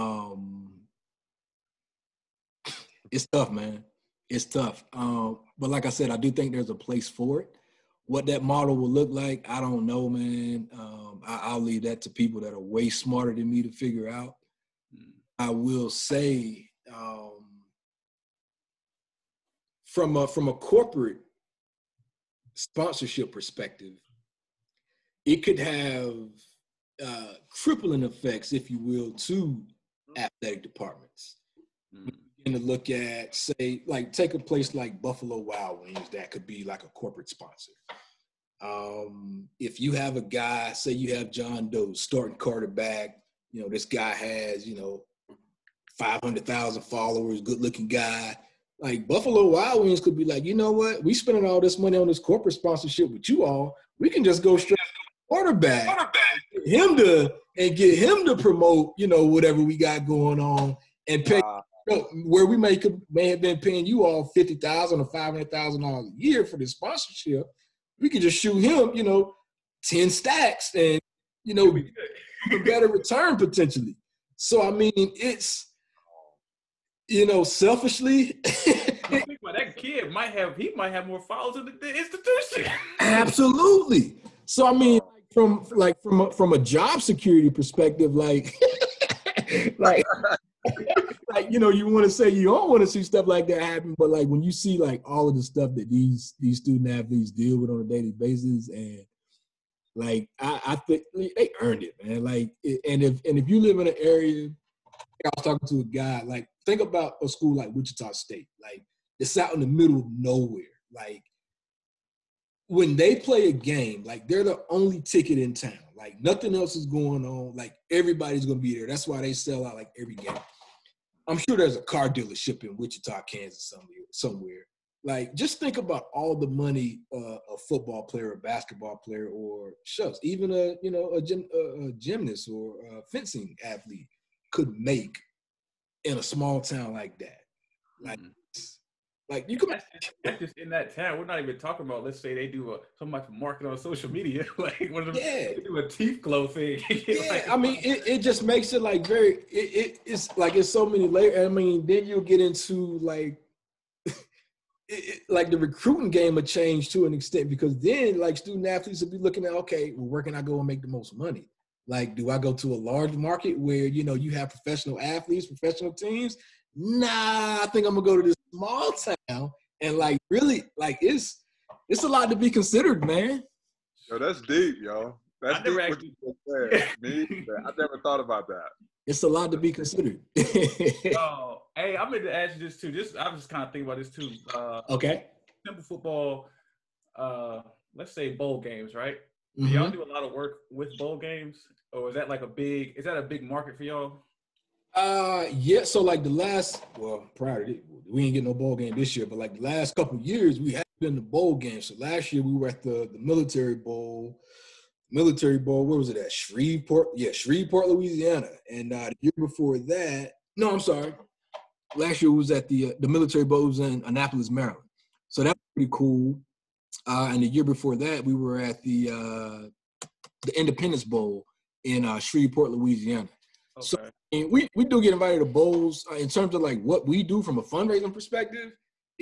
It's tough, man. It's tough. But like I said, I do think there's a place for it. What that model will look like, I don't know, man. I'll leave that to people that are way smarter than me to figure out. I will say, from a corporate sponsorship perspective, it could have crippling effects, if you will, to athletic departments. And to look at, say, like take a place like Buffalo Wild Wings that could be like a corporate sponsor. If you have a guy, say you have John Doe, starting quarterback, this guy has, 500,000 followers, good-looking guy. Like Buffalo Wild Wings could be like, you know what? We spending all this money on this corporate sponsorship with you all. We can just go straight to quarterback. Get him to promote, whatever we got going on and pay where we may have been paying you all $50,000 or $500,000 a year for this sponsorship. We could just shoot him, 10 stacks and, a better return potentially. So, it's, selfishly. Well, that kid might have more followers in the institution. Absolutely. So, from a job security perspective, you want to say you don't want to see stuff like that happen, but like when you see like all of the stuff that these student athletes deal with on a daily basis, and Like I think they earned it, man. Like, and if you live in an area, I was talking to a guy. Like, think about a school like Wichita State. Like, it's out in the middle of nowhere. Like, when they play a game, like they're the only ticket in town. Like, nothing else is going on. Like, everybody's gonna be there. That's why they sell out like every game. I'm sure there's a car dealership in Wichita, Kansas somewhere. Like, just think about all the money a football player, a basketball player, or shucks, even a gymnast or a fencing athlete could make in a small town like that. Like you could. That's just in that town. We're not even talking about. Let's say they do some type of marketing on social media, like one of them. They do a teeth glow thing. Yeah, I mean, it just makes it like very. It's like it's so many layers. I mean, then you'll get into like. Like the recruiting game will change to an extent because then like student athletes will be looking at, okay, well, where can I go and make the most money? Like, do I go to a large market where, you have professional athletes, professional teams? Nah, I think I'm gonna go to this small town and like really like it's a lot to be considered, man. Yo, that's deep, yo. That's deep what you just said. I never thought about that. It's a lot to be considered. Oh, hey, I meant to ask you this too. I was just kind of thinking about this too. Okay. Simple football, let's say bowl games, right? Mm-hmm. Do y'all do a lot of work with bowl games? Or is that a big market for y'all? Yeah, so like prior to this, we ain't get no bowl game this year, but like the last couple of years, we have been the bowl game. So last year we were at the Military Bowl, where was it at? Shreveport, Louisiana. And the year before that, no, I'm sorry. Last year was at the Military Bowl was in Annapolis, Maryland. So that was pretty cool. And the year before that, we were at the Independence Bowl in Shreveport, Louisiana. Okay. So and we do get invited to bowls in terms of like what we do from a fundraising perspective.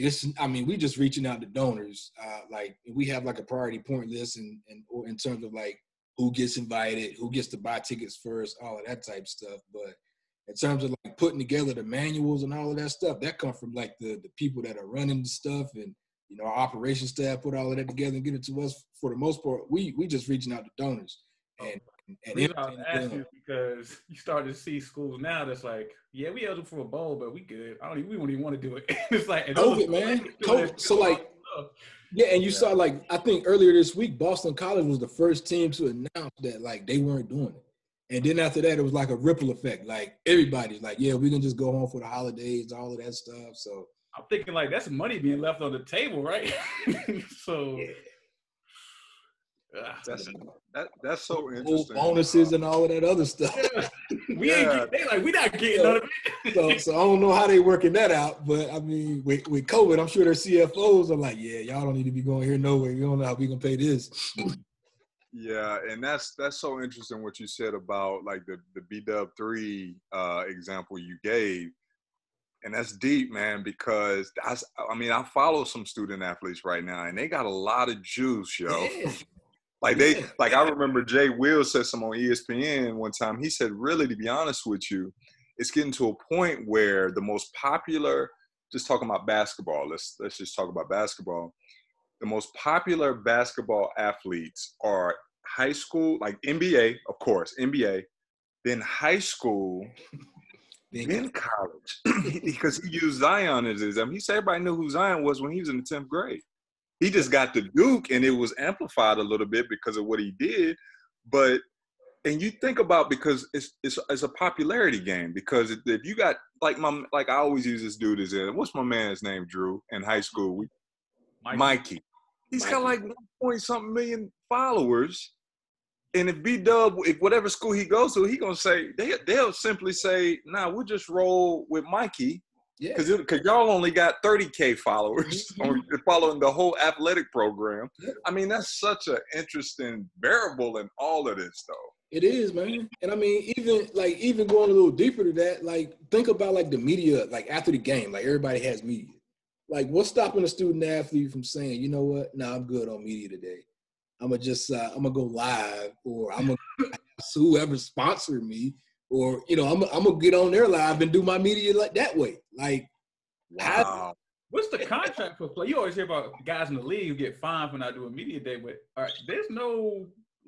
We just reaching out to donors. Like we have like a priority point list and in terms of like who gets invited, who gets to buy tickets first, all of that type of stuff. But in terms of like putting together the manuals and all of that stuff, that comes from like the people that are running the stuff and our operations staff put all of that together and get it to us. For the most part, we just reaching out to donors. And the reason I was asking is because you start to see schools now that's like, yeah, we eligible for a bowl, but we good. We won't even want to do it. It's like COVID, man. COVID. So like, yeah, and you saw like I think earlier this week, Boston College was the first team to announce that like they weren't doing it. And then after that, it was like a ripple effect. Like everybody's like, yeah, we can just go home for the holidays, all of that stuff. So I'm thinking like that's money being left on the table, right? So. Yeah. That's so interesting. Bonuses and all of that other stuff. We not getting none of it. So I don't know how they working that out, but I mean, with COVID, I'm sure their CFOs are like, yeah, y'all don't need to be going here nowhere. You don't know how we gonna pay this. Yeah, and that's so interesting what you said about like the BW3 example you gave. And that's deep, man, because I follow some student athletes right now and they got a lot of juice, yo. Yeah. I remember Jay Will said something on ESPN one time. He said, really, to be honest with you, it's getting to a point where the most popular, just talking about basketball, let's just talk about basketball. The most popular basketball athletes are high school, like NBA, of course, NBA, then high school, then college. Because he used Zion as his example. He said everybody knew who Zion was when he was in the 10th grade. He just got to Duke, and it was amplified a little bit because of what he did. And you think about, because it's a popularity game. Because if you got like I always use this dude as what's my man's name, Drew, in high school? Mikey. He's got like 1.something million followers. And if whatever school he goes to, he gonna say they'll simply say, nah, we'll just roll with Mikey. Yeah, because y'all only got 30K followers following the whole athletic program. Yeah. I mean, that's such an interesting variable in all of this, though. It is, man. And I mean, even going a little deeper to that, like think about like the media, like after the game, like everybody has media. Like what's stopping a student athlete from saying, you know what? No, I'm good on media today. I'm gonna go live, or I'm gonna whoever sponsored me. Or, I'm going to get on their live and do my media like that way. Like, wow. What's the contract for play? You always hear about guys in the league who get fined for not doing media day, but there's no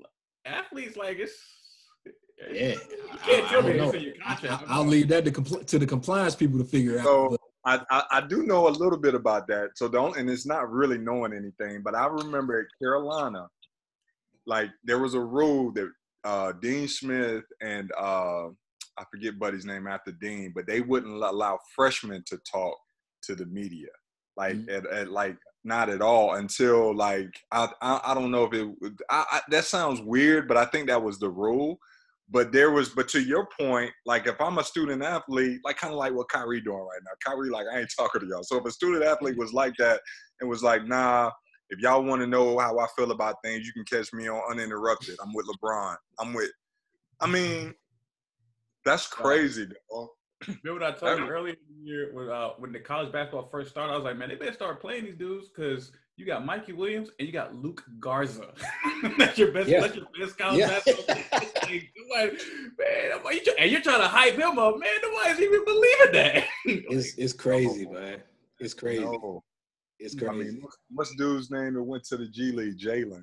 athletes, like Yeah, you can't tell me it's in your contract. I'll leave that to the compliance people to figure out. So But I do know a little bit about that. So and it's not really knowing anything, but I remember at Carolina, like there was a rule that Dean Smith and I forget Buddy's name after Dean, but they wouldn't allow freshmen to talk to the media, like at like not at all until like I don't know if it that sounds weird, but I think that was the rule. But to your point, like if I'm a student athlete, like kind of like what Kyrie doing right now. Kyrie, like, I ain't talking to y'all. So if a student athlete was like that and was like, nah, if y'all want to know how I feel about things, you can catch me on Uninterrupted. I'm with LeBron. I mean, that's crazy, dog. Remember what I told you earlier in the year when the college basketball first started? I was like, man, they better start playing these dudes because you got Mikey Williams and you got Luke Garza. That's your best college basketball player. Man, and you're trying to hype him up, man. Nobody's even believing that. It's crazy, man. It's crazy. No. It's crazy. I mean, what's dude's name that went to the G League? Jalen.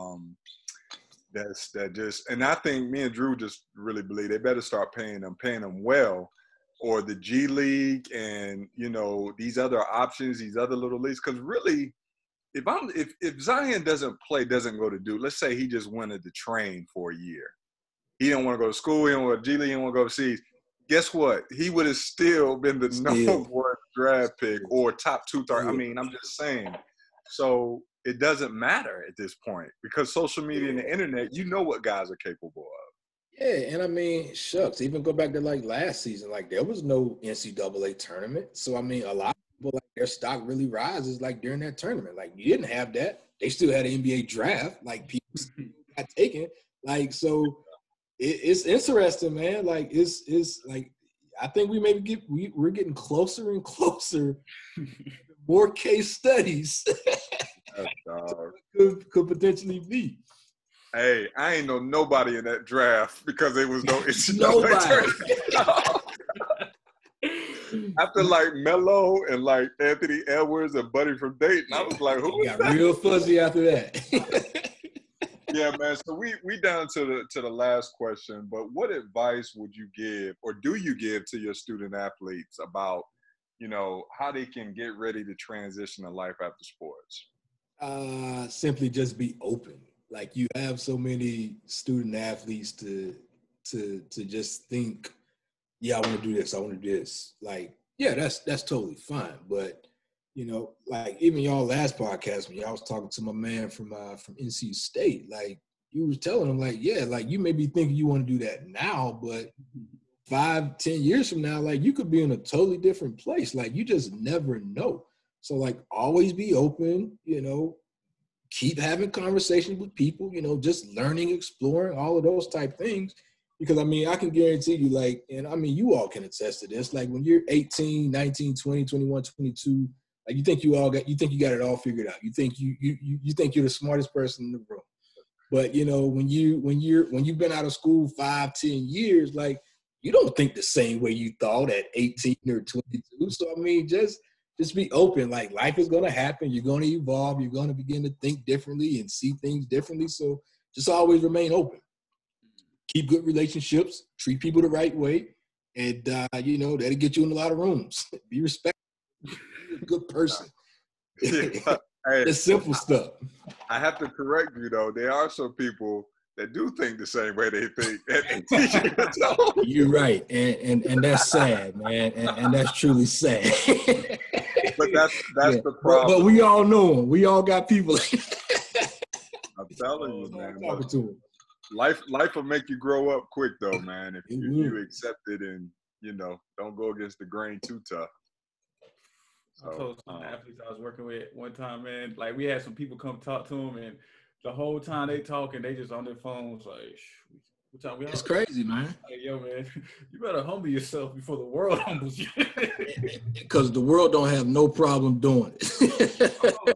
And I think me and Drew just really believe they better start paying them well, or the G League and these other options, these other little leagues. Because really, if Zion doesn't go to Duke, let's say he just wanted to train for a year, he don't want to go to school, he don't want to G League, he don't want to go overseas. Guess what? He would have still been the number one draft pick or top 230. I mean, I'm just saying. So it doesn't matter at this point because social media and the internet, you know what guys are capable of. Yeah, and I mean, shucks, even go back to like last season, like there was no NCAA tournament. So I mean, a lot of people, like their stock really rises like during that tournament. Like you didn't have that. They still had an NBA draft. Like people got taken. Like so. It's interesting, man. Like it's like I think we're getting closer and closer. More case studies could potentially be. Hey, I ain't know nobody in that draft because there was no nobody. After like Melo and like Anthony Edwards and Buddy from Dayton, I was like, who got real fuzzy after that. Yeah, man. So we down to the last question, but what advice would you give or do you give to your student athletes about, how they can get ready to transition to life after sports? Simply just be open. Like you have so many student athletes to just think, yeah, I want to do this. I want to do this. Like, yeah, that's totally fine. But like even y'all last podcast when y'all was talking to my man from NC State, like you was telling him like, yeah, like you may be thinking you want to do that now, but 5-10 years from now, like you could be in a totally different place. Like you just never know. So like always be open, keep having conversations with people, just learning, exploring, all of those type things. Because I mean, I can guarantee you, like, and I mean, you all can attest to this, like when you're 18, 19, 20, 21, 22, like you think you got it all figured out. You think you think you're the smartest person in the room. But when you've been out of school 5-10 years, like you don't think the same way you thought at 18 or 22. So I mean, just be open. Like life is gonna happen. You're gonna evolve. You're gonna begin to think differently and see things differently. So just always remain open. Keep good relationships. Treat people the right way, and that'll get you in a lot of rooms. Be respectful. Good person. Yeah. Hey, it's simple stuff. I have to correct you though. There are some people that do think the same way they think. You're right, and that's sad, man, and that's truly sad. But that's the problem. But we all know them. We all got people. I'm telling you, man. Talking to them. Life will make you grow up quick though, man. If you accept it and don't go against the grain too tough. I told some athletes I was working with one time, man, like we had some people come talk to them and the whole time they talking, they just on their phones like, it's crazy, man. Like, yo, man, you better humble yourself before the world humbles you. Because the world don't have no problem doing it.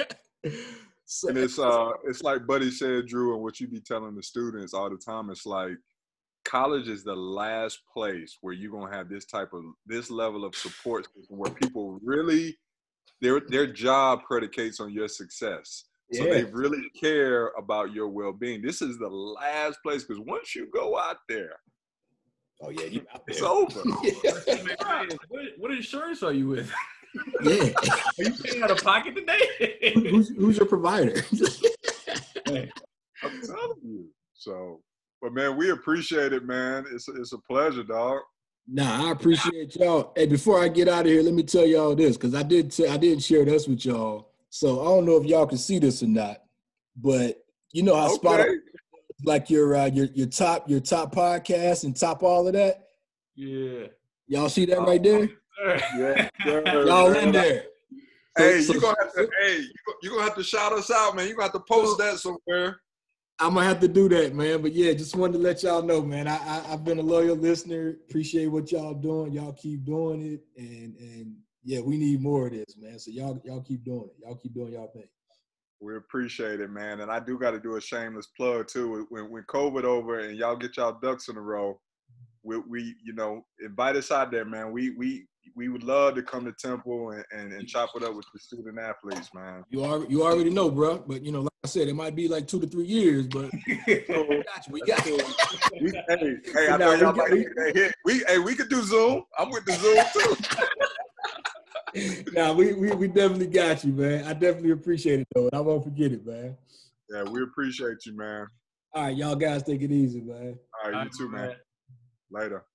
So, and it's like Buddy said, Drew, and what you be telling the students all the time, it's like college is the last place where you're going to have this level of support system where people really, their job predicates on your success. So they really care about your well-being. This is the last place, because once you go out there, oh yeah, you out there. It's over. What insurance are you with? Yeah. Are you paying out of pocket today? Who's your provider? I'm telling you. So, but man, we appreciate it, man. It's a pleasure, dog. Nah, I appreciate y'all. Hey, before I get out of here, let me tell y'all this, because I didn't share this with y'all. So I don't know if y'all can see this or not, but you know how Spotify, like your top podcast and top all of that. Yeah. Y'all see that right there? Yeah. Y'all in there. Hey, you're gonna have to shout us out, man. You're gonna have to post that somewhere. I'm gonna have to do that, man. But yeah, just wanted to let y'all know, man. I've been a loyal listener. Appreciate what y'all doing. Y'all keep doing it, and yeah, we need more of this, man. So y'all keep doing it. Y'all keep doing y'all thing. We appreciate it, man. And I do got to do a shameless plug too. When COVID over and y'all get y'all ducks in a row, we invite us out there, man. We would love to come to Temple and chop it up with the student athletes, man. You already know, bro. But like I said, it might be like 2 to 3 years, but we got you. Hey, I know y'all might get that hit. We could do Zoom. I'm with the Zoom too. Nah, we definitely got you, man. I definitely appreciate it though, and I won't forget it, man. Yeah, we appreciate you, man. All right, y'all guys take it easy, man. All right, you too, man. Later.